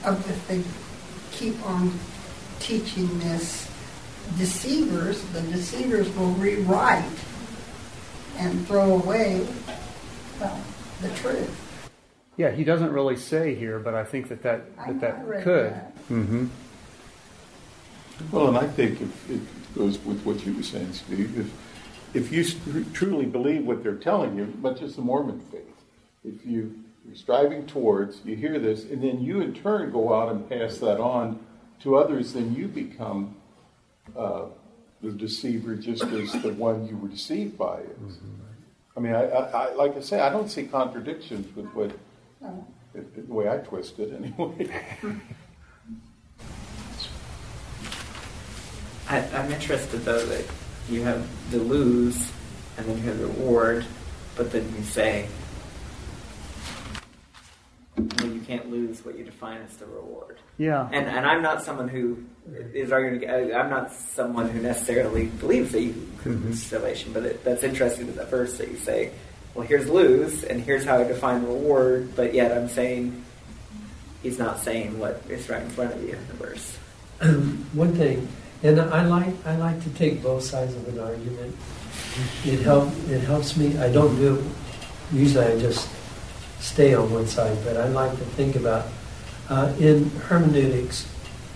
keep on teaching this? The deceivers will rewrite and throw away the truth. Yeah, he doesn't really say here, but I think that could. Mm-hmm. Well, and I think if it goes with what you were saying, Steve, if you truly believe what they're telling you, much as the Mormon faith, if you're striving towards, you hear this, and then you in turn go out and pass that on to others, then you become the deceiver just as the one you were deceived by is. I mean, I like I say, I don't see contradictions with what the way I twist it anyway. I'm interested though that you have the lose and then you have the reward, but then you say, well, you can't lose what you define as the reward. Yeah. And I'm not someone who is arguing. I'm not someone who necessarily believes that you can lose salvation, but that's interesting in that verse that you say, well, here's lose, and here's how I define the reward, but yet I'm saying he's not saying what is right in front of you in the verse. One thing, and I like to take both sides of an argument. It helps me. I don't do it. Usually I just stay on one side, but I like to think about in hermeneutics.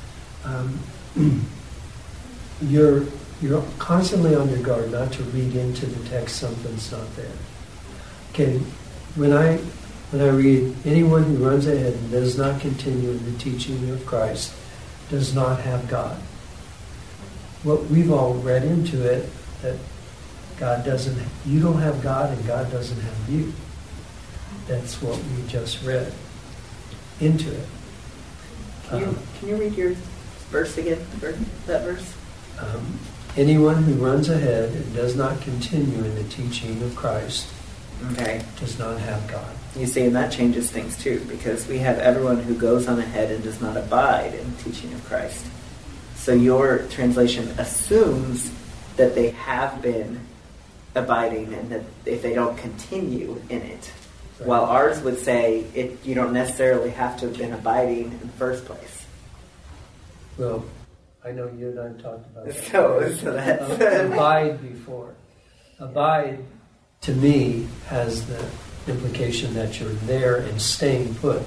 You're constantly on your guard not to read into the text something's not there. Okay, when I read, anyone who runs ahead and does not continue in the teaching of Christ does not have God. What we've all read into it, that God doesn't, you don't have God and God doesn't have you. That's what we just read into it. Can you read your verse again, that verse? Anyone who runs ahead and does not continue in the teaching of Christ does not have God. You see, and that changes things too, because we have everyone who goes on ahead and does not abide in the teaching of Christ. So your translation assumes that they have been abiding and that if they don't continue in it, while ours would say you don't necessarily have to have been abiding in the first place. Well, I know you and I have talked about that. So that's abide before. Abide, to me, has the implication that you're there and staying put.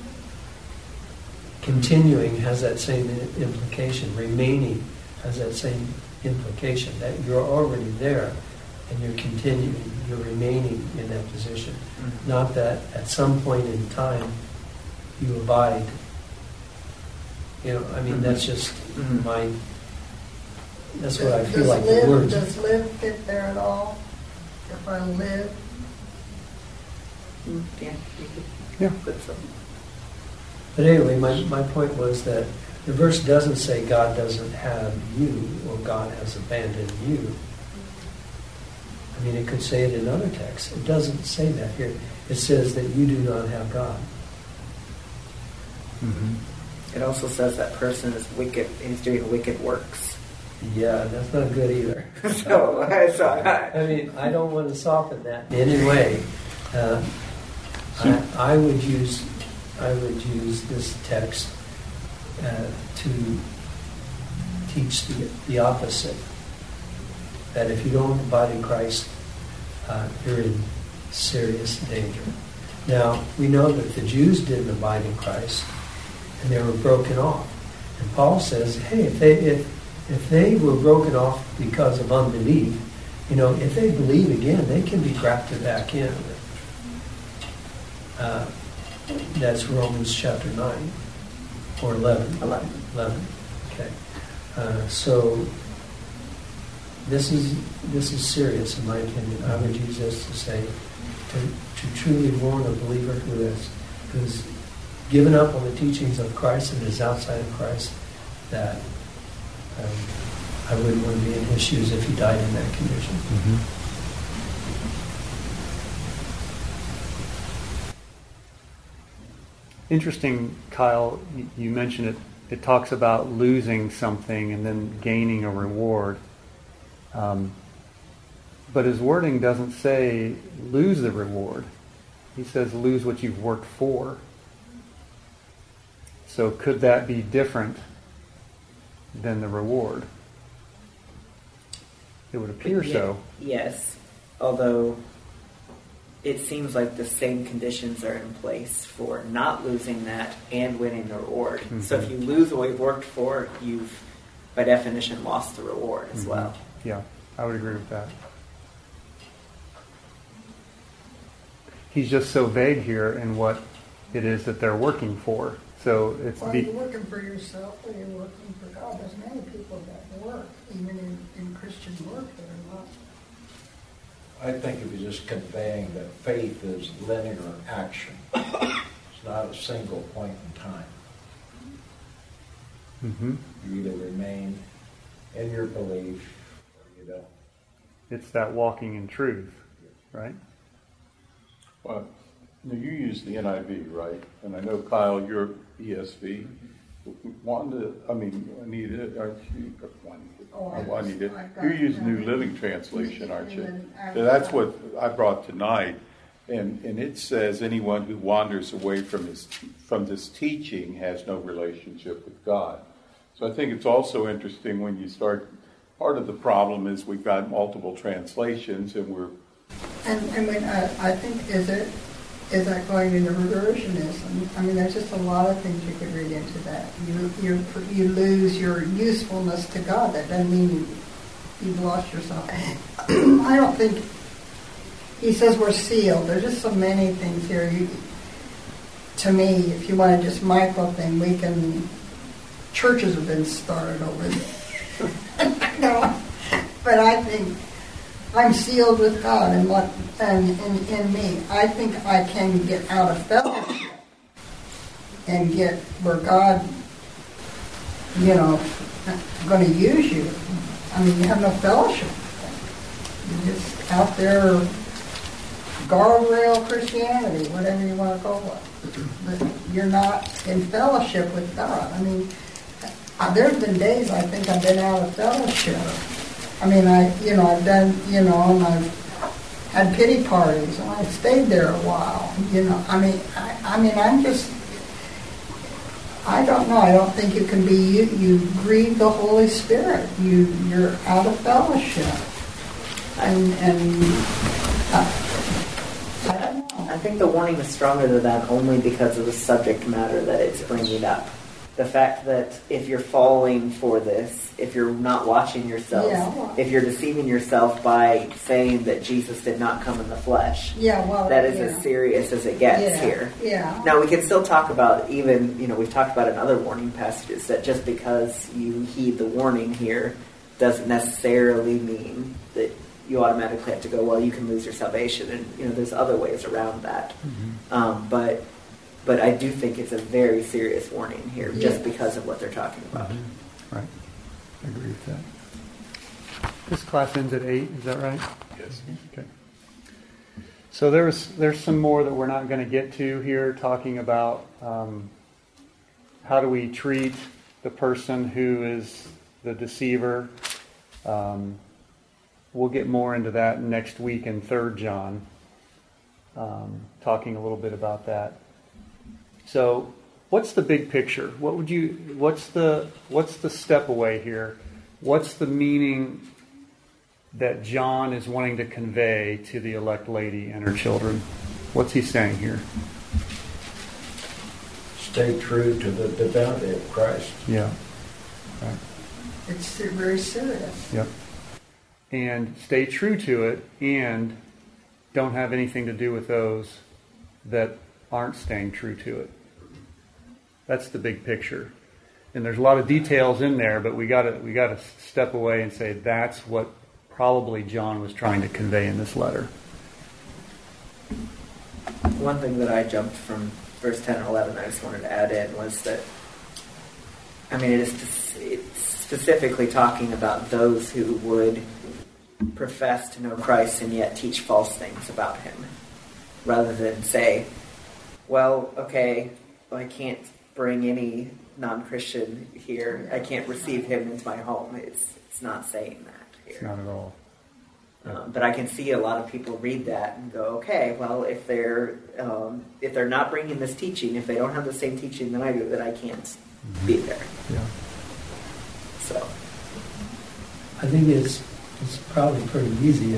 Continuing has that same implication. Remaining has that same implication, that you're already there and you're continuing, you're remaining in that position. Mm-hmm. Not that at some point in time you abide. You know, I mean, that's just my, that's what I feel like the word. Does live fit there at all? If I live? Yeah, you could put some. But anyway, my point was that the verse doesn't say God doesn't have you or God has abandoned you. I mean, it could say it in other texts. It doesn't say that here. It says that you do not have God. Mm-hmm. It also says that person is wicked, he's doing wicked works. Yeah, that's not good either. I mean, I don't want to soften that in any way. I would use this text to teach the opposite. That if you don't abide in Christ, you're in serious danger. Now, we know that the Jews didn't abide in Christ, and they were broken off. And Paul says, hey, if they were broken off because of unbelief, you know, if they believe again, they can be grafted back in. That's Romans chapter 9 or 11. 11. Okay. So this is serious in my opinion. I would use this to say to truly warn a believer who's given up on the teachings of Christ and is outside of Christ, that I wouldn't want to be in his shoes if he died in that condition. Mm-hmm. Interesting, Kyle, you mentioned it. It talks about losing something and then gaining a reward. But his wording doesn't say lose the reward. He says lose what you've worked for. So could that be different than the reward? It would appear so. Yes, although it seems like the same conditions are in place for not losing that and winning the reward. Mm-hmm. So if you lose what you've worked for, you've, by definition, lost the reward as well. Yeah, I would agree with that. he's just so vague here in what it is that they're working for. So it's Well, you're working for yourself or you're working for God. There's many people that work, even in Christian work, that are not. I think it was just conveying that faith is linear action. It's not a single point in time. Mm-hmm. You either remain in your belief or you don't. It's that walking in truth, right? Well, you use the NIV, right? And I know, Kyle, you're ESV. Anita, aren't you? Juanita, you're using New Living Translation, aren't you? So that's what I brought tonight. And it says anyone who wanders away from this teaching has no relationship with God. So I think it's also interesting when you start. Part of the problem is we've got multiple translations, and we're. I think is that going into reversionism? I mean, there's just a lot of things you could read into that. You lose your usefulness to God. That doesn't mean you've lost yourself. I don't think. He says we're sealed. There's just so many things here. To me, if you want to just micro thing, we can. Churches have been started over there. No, but I think I'm sealed with God and in me. I think I can get out of fellowship and get where God, going to use you. I mean, you have no fellowship. You're just out there, guardrail Christianity, whatever you want to call it. But you're not in fellowship with God. I mean, there's been days I think I've been out of fellowship. I mean, I've done, and I've had pity parties, and I've stayed there a while. I don't know. I don't think you can be you grieve the Holy Spirit. You're out of fellowship, and I don't know. I think the warning is stronger than that only because of the subject matter that it's bringing up. The fact that if you're falling for this, if you're not watching yourself, if you're deceiving yourself by saying that Jesus did not come in the flesh, that is as serious as it gets here. Yeah. Now, we can still talk about even, we've talked about in other warning passages that just because you heed the warning here doesn't necessarily mean that you automatically have to go, well, you can lose your salvation. And, there's other ways around that. Mm-hmm. But I do think it's a very serious warning here, just because of what they're talking about. Mm-hmm. Right. I agree with that. This class ends at 8, is that right? Yes. Okay. So there's some more that we're not going to get to here, talking about how do we treat the person who is the deceiver. We'll get more into that next week in 3 John, talking a little bit about that. So, what's the big picture? What's the step away here? What's the meaning that John is wanting to convey to the elect lady and her children? What's he saying here? Stay true to the divinity of Christ. Yeah. Right. It's very serious. Yep. And stay true to it, and don't have anything to do with those that aren't staying true to it. That's the big picture. And there's a lot of details in there, but we gotta step away and say that's what probably John was trying to convey in this letter. One thing that I jumped from verse 10 and 11 I just wanted to add in was that, it's specifically talking about those who would profess to know Christ and yet teach false things about him, rather than say, well, okay, I can't bring any non-Christian here. I can't receive him into my home. It's not saying that here. It's not at all. But I can see a lot of people read that and go, okay, well, if they're not bringing this teaching, if they don't have the same teaching that I do, then I can't be there. Yeah. So, I think it's probably pretty easy.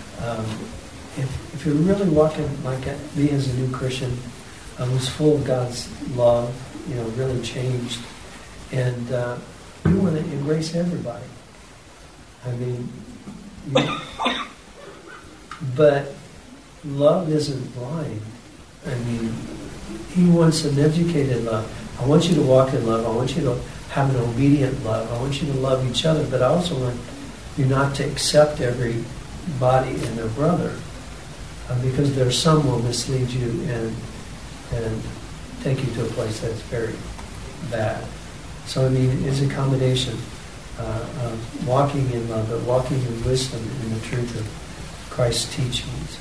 If you're really walking like me as a new Christian, who's full of God's love, really changed, and you want to embrace everybody. But love isn't blind. I mean, he wants an educated love. I want you to walk in love. I want you to have an obedient love. I want you to love each other, but I also want you not to accept everybody and their brother, because there's some will mislead you and take you to a place that's very bad. So I mean, it's a combination of walking in love, but walking in wisdom and the truth of Christ's teachings.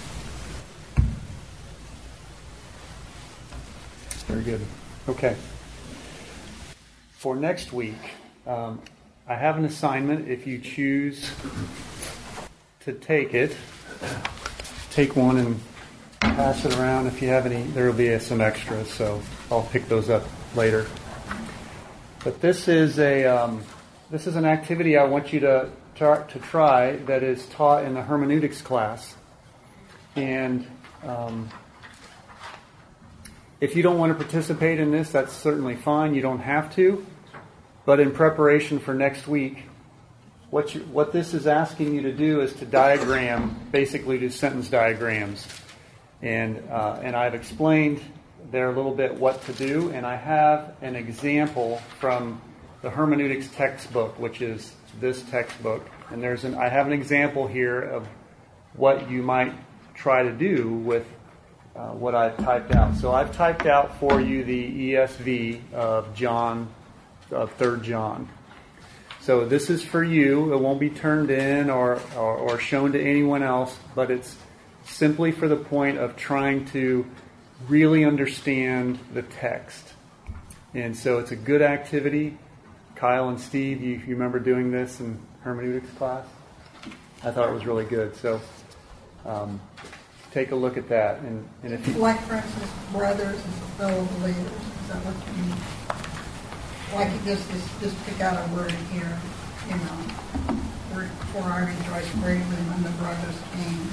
Very good. Okay. For next week, I have an assignment. If you choose to take it, take one and pass it around. If you have any, there will be some extras, so I'll pick those up later. But this is an activity I want you to try that is taught in the hermeneutics class. And if you don't want to participate in this, that's certainly fine. You don't have to. But in preparation for next week, what this is asking you to do is to diagram, basically do sentence diagrams. And I've explained there a little bit what to do, and I have an example from the hermeneutics textbook, which is this textbook. And I have an example here of what you might try to do with what I've typed out. So I've typed out for you the ESV of John, of 3rd John. So this is for you. It won't be turned in or shown to anyone else, but it's simply for the point of trying to really understand the text. And so it's a good activity. Kyle and Steve, you remember doing this in hermeneutics class? I thought it was really good. So take a look at that. And if you, like, for instance, brothers and fellow believers, is that what you mean? Like you just pick out a word here, you know, for I rejoice greatly when the brothers came.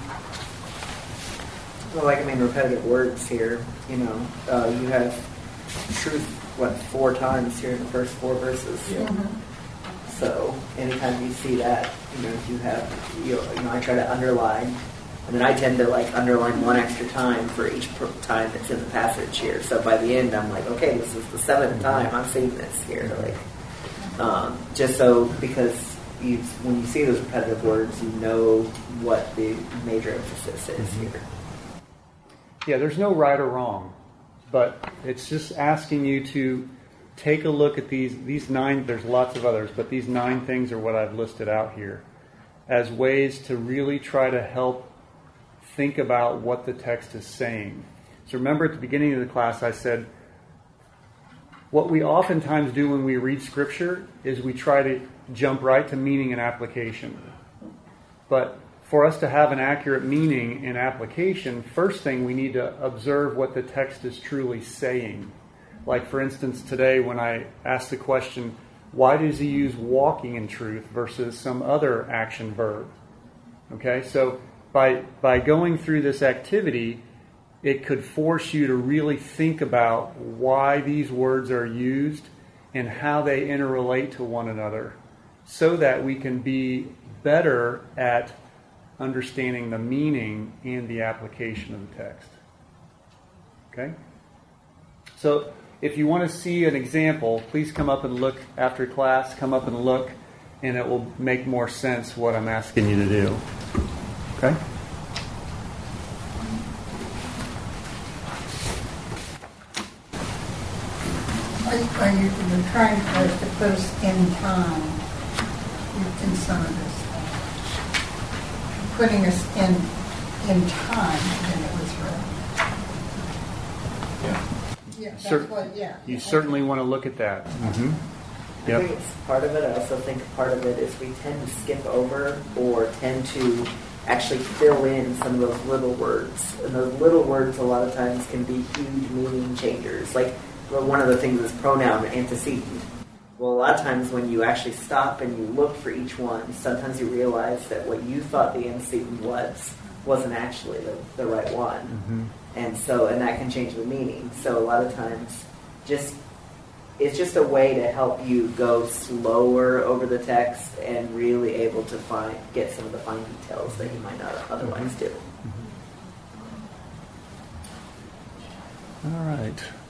Well, like, I mean, repetitive words here, you know, you have truth, 4 times here in the first 4 verses. Yeah. Mm-hmm. So anytime you see that, you know, you have, you know, I try to underline, and then I tend to underline 1 extra time for each time that's in the passage here. So by the end, I'm like, okay, this is the 7th time I'm seeing this here. Just so, because when you see those repetitive words, you know what the major emphasis is here. yeah, there's no right or wrong, but it's just asking you to take a look at these 9, there's lots of others, but these 9 things are what I've listed out here as ways to really try to help think about what the text is saying. So remember at the beginning of the class I said, what we oftentimes do when we read Scripture is we try to jump right to meaning and application. But for us to have an accurate meaning and application, first thing we need to observe what the text is truly saying. Like, for instance, today when I asked the question, why does he use walking in truth versus some other action verb? Okay, so by going through this activity, it could force you to really think about why these words are used and how they interrelate to one another so that we can be better at understanding the meaning and the application of the text. Okay? So if you want to see an example, please come up and look after class, come up and look, and it will make more sense what I'm asking you to do. Okay? Are you trying to put us in time in some of this? Putting us in time when it was read. Yeah. Yeah, that's what, yeah. You certainly want to look at that. Mm-hmm. I think it's part of it. I also think part of it is we tend to skip over or tend to actually fill in some of those little words. And those little words a lot of times can be huge meaning changers. Like, well, one of the things is pronoun antecedent. Well, a lot of times when you actually stop and you look for each one, sometimes you realize that what you thought the antecedent wasn't actually the right one. Mm-hmm. And that can change the meaning. So a lot of times it's just a way to help you go slower over the text and really able to get some of the fine details that you might not otherwise do. All right.